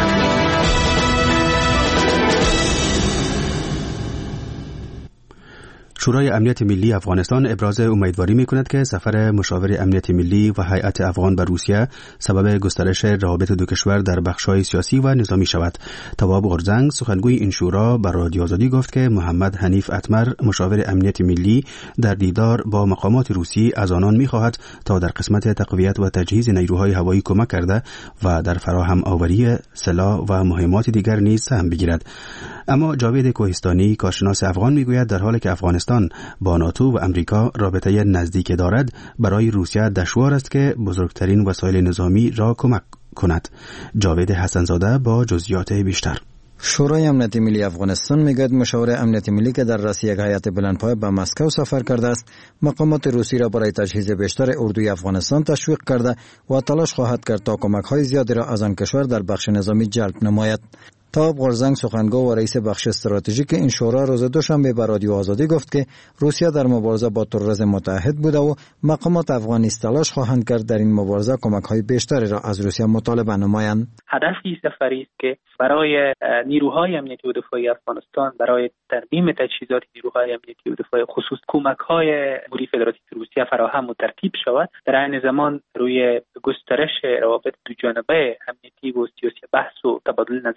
شورای امنیت ملی افغانستان ابراز امیدواری می‌کند که سفر مشاور امنیت ملی و هیئت افغان به روسیه سبب گسترش روابط دو کشور در بخش‌های سیاسی و نظامی شود. تواب غرزنگ، سخنگوی این شورا، بر رادیو آزادی گفت که محمد حنیف اتمر، مشاور امنیت ملی، در دیدار با مقامات روسی از آنان می‌خواهد تا در قسمت تقویت و تجهیز نیروهای هوایی کمک کرده و در فراهم آوری سلاح و مهمات دیگر نیز سهم بگیرد. اما جاوید کوهستانی، کارشناس افغان، میگوید در حالی که افغانستان با ناتو و امریکا رابطه نزدیک دارد، برای روسیه دشوار است که بزرگترین وسایل نظامی را کمک کند. جاوید حسنزاده با جزئیات بیشتر. شورای امنیت ملی افغانستان میگوید مشاور امنیت ملی که در رأس یک هیئت بلندپایه به مسکو سفر کرده است، مقامات روسی را برای تجهیز بیشتر اردوی افغانستان تشویق کرده و تلاش خواهد کرد تا کمک‌های زیادی را از آن کشور در بخش نظامی جلب نماید. تواب غرزنگ، سخنگو و رئیس بخش استراتژیک این شورا، روز دوشنبه به رادیو آزادی گفت که روسیه در مبارزه با تروریسم متحد بوده و مقامات افغانی تلاش خواهند کرد در این مبارزه کمک‌های بیشتری را از روسیه مطالبه نمایند. هدفی سفری است که برای نیروهای امنیتی و دفاعی افغانستان، برای ترمیم تجهیزات نیروهای امنیتی و دفاعی، خصوص کمک‌های جمهوری فدراتیو روسیه فراهم و ترتیب شود. در عین زمان روی گسترش روابط دو جانبه امنیتی و سیاسی بحث و تبادل نظر صورت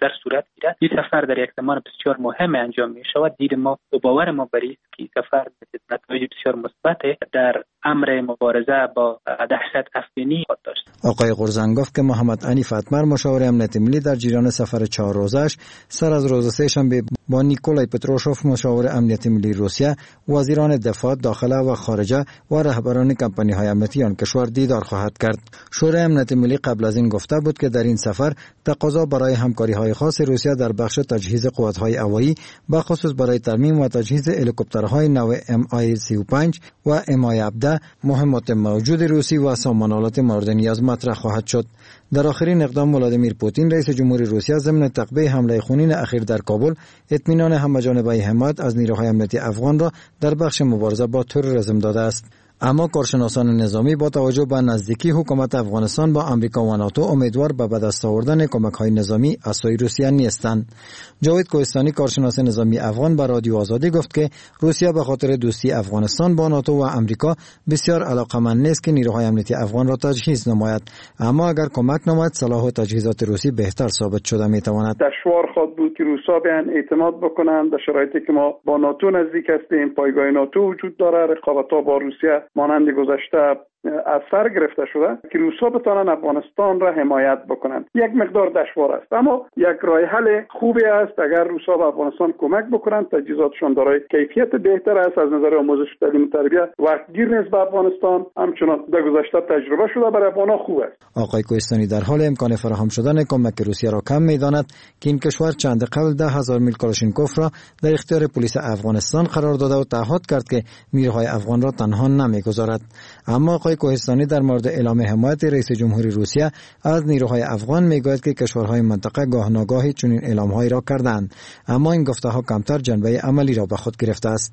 میره. این سفر در یک زمان بسیار مهم انجام می شود. دید ما و باور ما بر این که سفر نتایج بسیار مثبت در امر مبارزه با دهشت افغانی خود داشت. آقای قرزنگ گفت که محمد عنیف اتمر مشاور امنیت ملی در جریان سفر چهار روزش سر از روز سه شنبه با نیکولای پتروشوف مشاور امنیت ملی روسیه، وزیران دفاع، داخله و خارجه و رهبران کمپانی‌های امنیتی آن کشور دیدار خواهد کرد. شورای امنیت ملی قبل از این گفته بود که در این سفر تقاضا برای همکاری‌های خاص روسیه در بخش تجهیز قوت‌های هوایی، به خصوص برای ترمیم و تجهیز هلیکوپترهای نو ام آی سی و پنج و ام آی هفده، مهمات موجود روسی و سامانالات مورد نیاز مطرح خواهد شد. در آخرین اقدام ولادیمیر پوتین رئیس جمهوری روسیه ضمن تعقیب حمله خونین اخیر در کابل اطمینان همه‌جانبه حمایت از نیروهای امنیتی افغان را در بخش مبارزه با تروریسم داده است. اما کارشناسان نظامی با توجه به نزدیکی حکومت افغانستان با آمریکا و ناتو امیدوار به به دست آوردن کمک‌های نظامی از سوی روسیه نیستند. جاوید کوهستانی کارشناس نظامی افغان به رادیو آزادی گفت که روسیه به خاطر دوستی افغانستان با ناتو و آمریکا بسیار علاقه‌مند نیست که نیروهای امنیتی افغان را تجهیز نماید، اما اگر کمک نماید سلاح و تجهیزات روسی بهتر ثابت شده می‌تواند. دشوار خواهد بود که روسا بیان اعتماد بکنند در شرایطی که ما با ناتو نزدیک هستیم، پایگاه ناتو وجود داره، رقابت‌ها با روسیه مانند گذشته از سر گرفته شده که روسا بتوانند افغانستان را حمایت بکنند. یک مقدار دشوار است، اما یک راه حل خوبی است اگر روسا به افغانستان کمک بکنند. تجهیزاتشان دارای کیفیت بهتر است از نظر آموزش و تعلیم و تربیت، وقتگیر نیست به افغانستان، همچنان در گذشته تجربه شده برای افغانان خوب است. آقای کوهستانی در حال امکان فراهم شدن کمک روسیه را کم می‌داند که این کشور چند قبل ده هزار میل کلاشینکوف را در اختیار پلیس افغانستان قرار داده و تعهد کرد که نیروهای افغان را تنها نمی‌گذارد. اما آقای کوهستانی در مورد اعلام حمایت رئیس جمهوری روسیه از نیروهای افغان میگوید که کشورهای منطقه گاه ناگاهی چنین اعلام‌هایی را کردند، اما این گفته‌ها کمتر جنبه عملی را به خود گرفته است.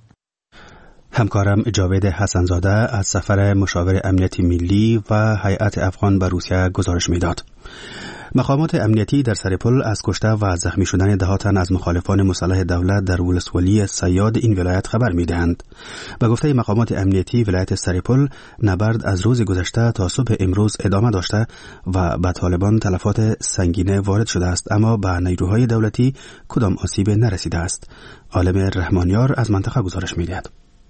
همکارم جاوید حسنزاده از سفر مشاور امنیتی ملی و هیئت افغان به روسیه گزارش میداد. مقامات امنیتی در سرپل از کشته و زخمی شدن ده ها تن از مخالفان مسلح دولت در ولسوالی صیاد این ولایت خبر می‌دهند. به گفته مقامات امنیتی ولایت سرپل نبرد از روز گذشته تا صبح امروز ادامه داشته و به طالبان تلفات سنگینه وارد شده است، اما به نیروهای دولتی کدام آسیب نرسیده است. عالم رحمانیار از منطقه گزارش می‌دهد.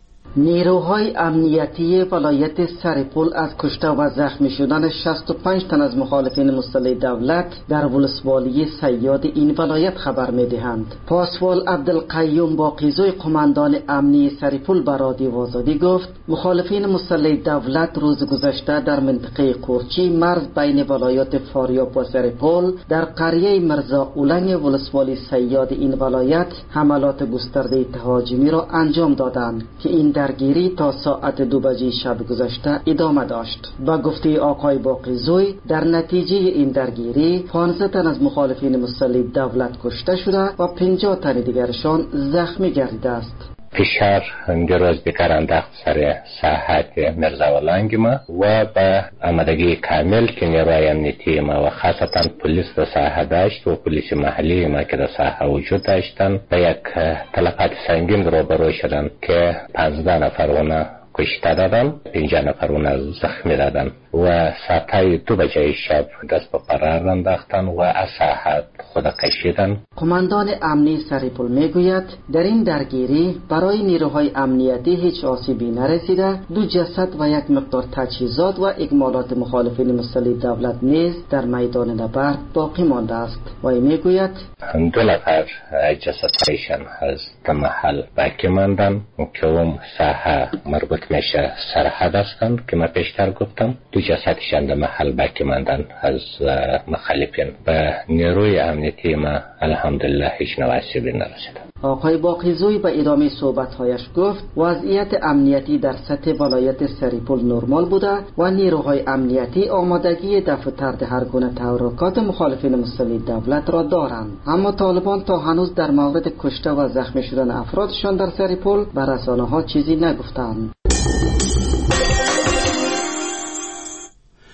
نیروهای امنیتی ولایت سرپل از کشته و زخمی شدن شصت و پنج تن از مخالفین مسلح دولت در ولسوالی صیاد این ولایت خبر می‌دهند. پاسوال عبدالقیوم باقیزوی قماندان امنی سرپل به رادیو آزادی گفت مخالفین مسلح دولت روز گذشته در منطقه قورچی مرز بین ولایات فاریاب و سرپل در قریه مرزا اولنگ ولسوالی صیاد این ولایت حملات گسترده تهاجمی را انجام دادند که این درگیری تا ساعت دو بجه شب گذشته ادامه داشت. با گفته آقای باقیزوی در نتیجه این درگیری پانزده تن از مخالفین مسلح دولت کشته شده و پنجاه تن دیگرشان زخمی گردیده است. فشار دیروز بکارنده سر ساحت مرزاولنگ ما و به آمادگی کامل که نیروهای امنیتی ما و خاصتا پلیس در ساحه داشت و پلیس محلی ما که در ساحه وجود داشتن به یک تلفات سنگین روبرو شدن که پانزده نفر اونا کشته دادن، پنجاه نفر اونا زخمی دادن و ساعتهای دو بجه شب دست به فرار انداختن و از ساحت خود کشیدن. قماندان امنی سرپل میگوید در این درگیری برای نیروهای امنیتی هیچ آسیبی نرسیده. دو جسد و یک مقدار تجهیزات و اکمالات مخالفین مسلح دولت نیز در میدان نبرد باقی مانده است و میگوید دو نفر جسدهایشان از محل باقی ماندن که اون ساحه مربوط میشه سرحد هستند که من پیشتر گفتم. دو جسدشان در محل باقی ماندن از مخالفین. به نیروی امنیتی ما الحمدلله هیچ نوع آسیبی نرسیده. آقای باقیزوی به ادامه صحبت‌هایش گفت وضعیت امنیتی در سطح ولایت سرپل نرمال بوده و نیروهای امنیتی آمادگی دفع و طرد هر گونه تحرکات مخالفین مسلح دولت را دارند، اما طالبان تا هنوز در مورد کشته و زخمی شدن افرادشان در سرپل به رسانه‌ها چیزی نگفتند.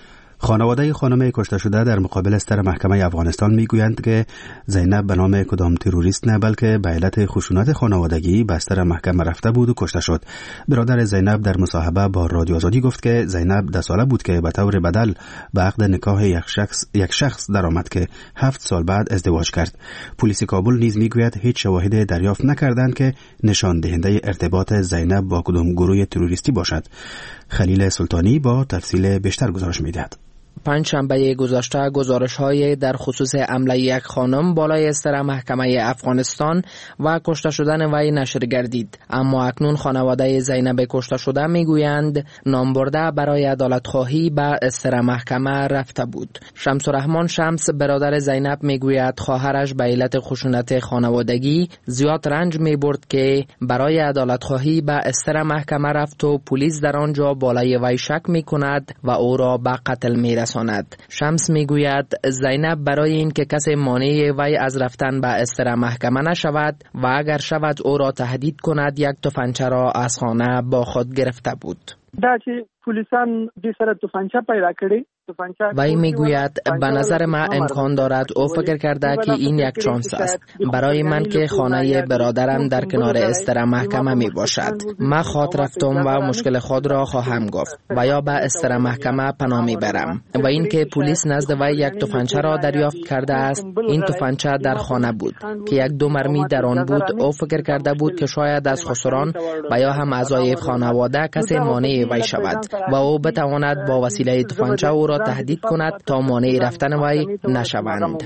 خانواده خانم کشته شده در مقابل ستر محکمه افغانستان میگویند که زینب به نام کدام تروریست نه بلکه به علت خشونت خانوادگی به ستر محکمه رفته بود و کشته شد. برادر زینب در مصاحبه با رادیو آزادی گفت که زینب ده ساله بود که به طور بدل به عقد نکاح یک شخص یک شخص درآمد که هفت سال بعد ازدواج کرد. پلیس کابل نیز میگوید هیچ شواهدی دریافت نکردند که نشان دهنده ارتباط زینب با کدام گروه تروریستی باشد. خلیل سلطانی با تفصیل بیشتر گزارش می‌دهد. پنج شنبه گذشته گزارش‌های در خصوص حمله یک خانم بالای استر محکمه افغانستان و کشته شدن وی نشر گردید، اما اکنون خانواده زینب کشته شده میگویند نامبرده برای عدالت خواهی به استر محکمه رفته بود. شمس الرحمن شمس برادر زینب میگوید خواهرش به علت خشونت خانوادگی زیاد رنج میبرد که برای عدالت خواهی به استر محکمه رفت و پلیس در آنجا بالای وی شک میکند و او را به قتل میرساند. شمس میگوید زینب برای اینکه کسی مانع وی از رفتن به استر محکمه نشود و اگر شود او را تهدید کند یک تفنگچه را از خانه با خود گرفته بود. دا چې پولیسان دې سره تفنگچه پیدا کړي. وی میگوید به نظر ما امکان دارد او فکر کرده که این یک شانس است برای من که خانه برادرم در کنار استر محکمه می باشد. من خود رفتم و مشکل خود را خواهم گفت و یا به استر محکمه پناه می برم. و این که پلیس نزد وی یک تفنگچه را دریافت کرده است، این تفنگچه در خانه بود که یک دو مرمی در آن بود. او فکر کرده بود که شاید از خسران و یا هم اعضای خانواده کسی مانع وی شود و او بتواند با وسیله تفنگچه او را تهدید کند تا مانع رفتن وی نشوند.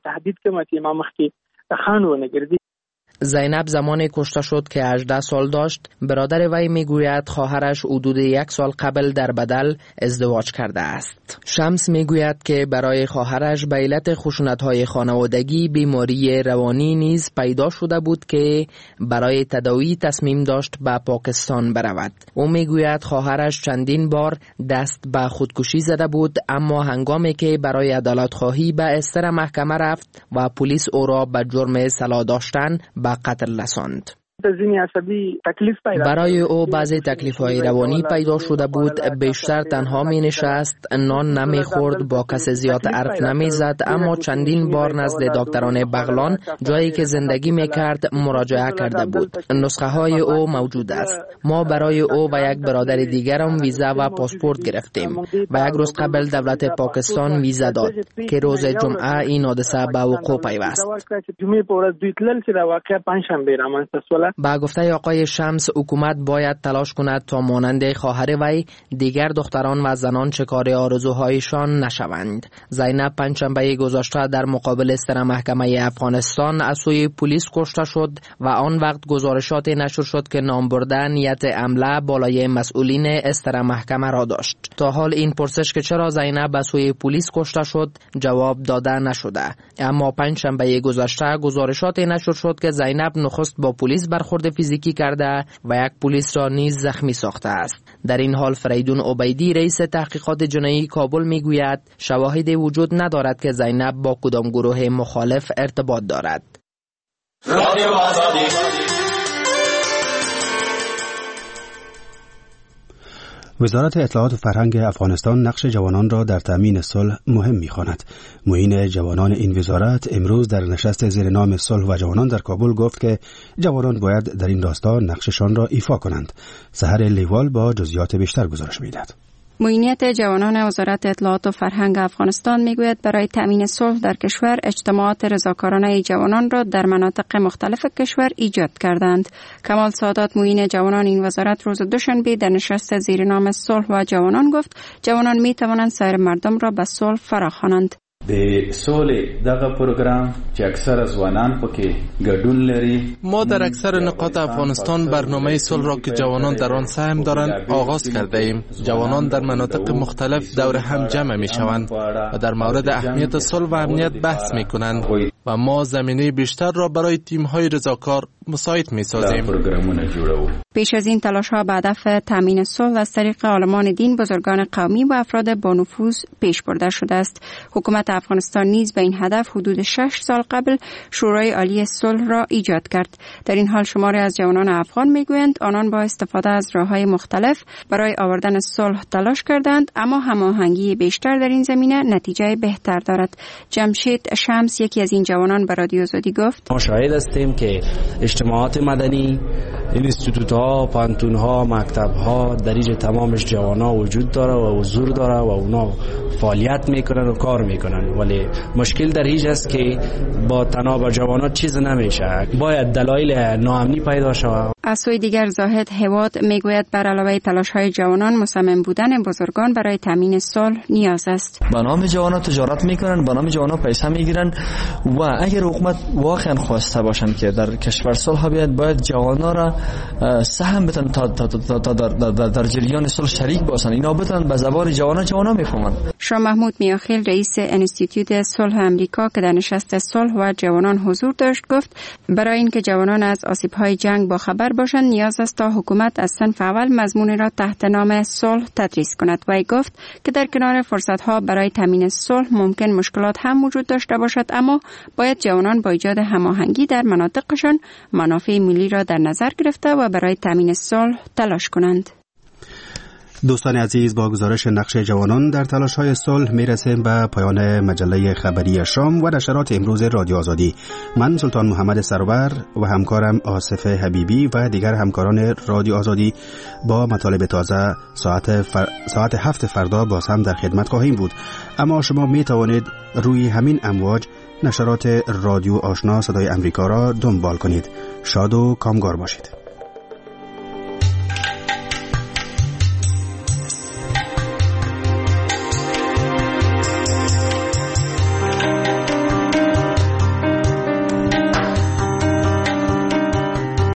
زینب زمان کشته شد که هجده سال داشت. برادر وی میگوید خواهرش حدود یک سال قبل در بدل ازدواج کرده است. شمس میگوید که برای خواهرش به علت خشونت‌های خانوادگی بیماری روانی نیز پیدا شده بود که برای تداوی تصمیم داشت به پاکستان برود. او میگوید خواهرش چندین بار دست به خودکشی زده بود، اما هنگامی که برای عدالت خواهی به استر محکمه رفت و پلیس او را به جرم سلاح داشتن به قتل رساند. برای او بعضی تکلیف‌های روانی پیدا شده بود. بیشتر تنها می نشست، نان نمی خورد، با کس زیاد حرف نمی زد، اما چندین بار نزد دکتران بغلان جایی که زندگی می کرد مراجعه کرده بود. نسخه های او موجود است. ما برای او و یک برادر دیگرم ویزا و پاسپورت گرفتیم و یک روز قبل دولت پاکستان ویزا داد که روز جمعه این حادثه به وقوع پیوست. با گفته آقای شمس حکومت باید تلاش کند تا مانند خواهر وی دیگر دختران و زنان شکار آرزوهایشان نشوند. زینب پنجشنبه گذشته در مقابل استر محکمه افغانستان از سوی پلیس کشته شد و آن وقت گزارشات نشر شد که نامبرده نیت حمله بالای مسئولین استر محکمه را داشت. تا حال این پرسش که چرا زینب از سوی پلیس کشته شد جواب داده نشده، اما پنجشنبه گذشته گزارشات نشر شد که زینب نخست با پلیس برخورد فیزیکی کرده و یک پلیس را نیز زخمی ساخته است. در این حال فریدون عبیدی رئیس تحقیقات جنایی کابل میگوید شواهدی وجود ندارد که زینب با کدام گروه مخالف ارتباط دارد. رادیو آزادی. وزارت اطلاعات و فرهنگ افغانستان نقش جوانان را در تأمین صلح مهم می‌خواند. معین جوانان این وزارت امروز در نشست زیر نام صلح و جوانان در کابل گفت که جوانان باید در این راستا نقششان را ایفا کنند. سحر لیوال با جزئیات بیشتر گزارش می‌دهد. معینیت جوانان وزارت اطلاعات و فرهنگ افغانستان میگوید برای تامین صلح در کشور اجتماعات رضاکارانه جوانان را در مناطق مختلف کشور ایجاد کردند. کمال سادات معین جوانان این وزارت روز دوشنبه در نشست زیر نام صلح و جوانان گفت جوانان می توانند سایر مردم را به صلح فراخوانند. د سولې دغه پروګرام چې اکثر ځوانان پکې ګډون لري. ما در اکثر نقاط افغانستان برنامه صلح را که جوانان در آن سهم دارند آغاز کرده ایم. جوانان در مناطق مختلف دور هم جمع می شوند و در مورد اهمیت صلح و امنیت بحث می کنند. و ما زمینه بیشتر را برای تیم‌های رضاکار مساعد می‌سازیم. پیش از این تلاش‌ها به هدف تامین صلح از طریق عالمان دین، بزرگان قومی و افراد با نفوذ پیش برده شده است. حکومت افغانستان نیز به این هدف حدود شش سال قبل شورای عالی صلح را ایجاد کرد. در این حال شماری از جوانان افغان میگویند آنان با استفاده از راه‌های مختلف برای آوردن صلح تلاش کردند، اما هماهنگی بیشتر در این زمینه نتیجه بهتر دارد. جمشید شمس یکی از این جوانان به رادیو آزادی گفت: ما شاهد هستیم که اجتماعات مدنی، اینستیتوت‌ها، پانتون‌ها، مکتب‌ها در اینجا تمامش جوانا وجود داره و حضور داره و اونا فعالیت میکنن و کار میکنن، ولی مشکل در اینجا است که با تناب جوانا چیز نمیشه. باید دلایل ناامنی پیدا شود. از سوی دیگر زاهد هواد میگوید بر علاوه تلاش‌های جوانان، مصمم بودن بزرگان برای تامین صلح نیاز است. با نام جوانا تجارت میکنن، با نام جوانا پیسه میگیرن و اگر حکومت واقعا خواسته باشن که در کشور صلح بیاد، باید جوانا را سهم بتن تا, تا, تا, تا در, در, در جریان صلح شریک باشن. اینا بتن به زبان جوانا جوانا میفهمن. شاه محمود میاخیل رئیس انستیتوت صلح امریکا که در نشست صلح و جوانان حضور داشت گفت برای اینکه جوانان از آسیب‌های جنگ با خبر باشند نیاز است تا حکومت از صنف اول مضمون را تحت نام صلح تدریس کند. و گفت که در کنار فرصت‌ها برای تامین صلح ممکن مشکلات هم وجود داشته باشد، اما باید جوانان با ایجاد هماهنگی در مناطقشان منافع ملی را در نظر گرفته و برای تامین صلح تلاش کنند. دوستان عزیز، با گزارش نقش جوانان در تلاش‌های صلح میرسیم به پایان مجله خبری شام و نشرات امروز رادیو آزادی. من سلطان محمد سرور و همکارم آصف حبیبی و دیگر همکاران رادیو آزادی با مطالب تازه ساعت فر... ساعت هفت فردا باز هم در خدمت خواهیم بود. اما شما می توانید روی همین امواج نشرات رادیو آشنا صدای امریکا را دنبال کنید. شاد و کامگار باشید.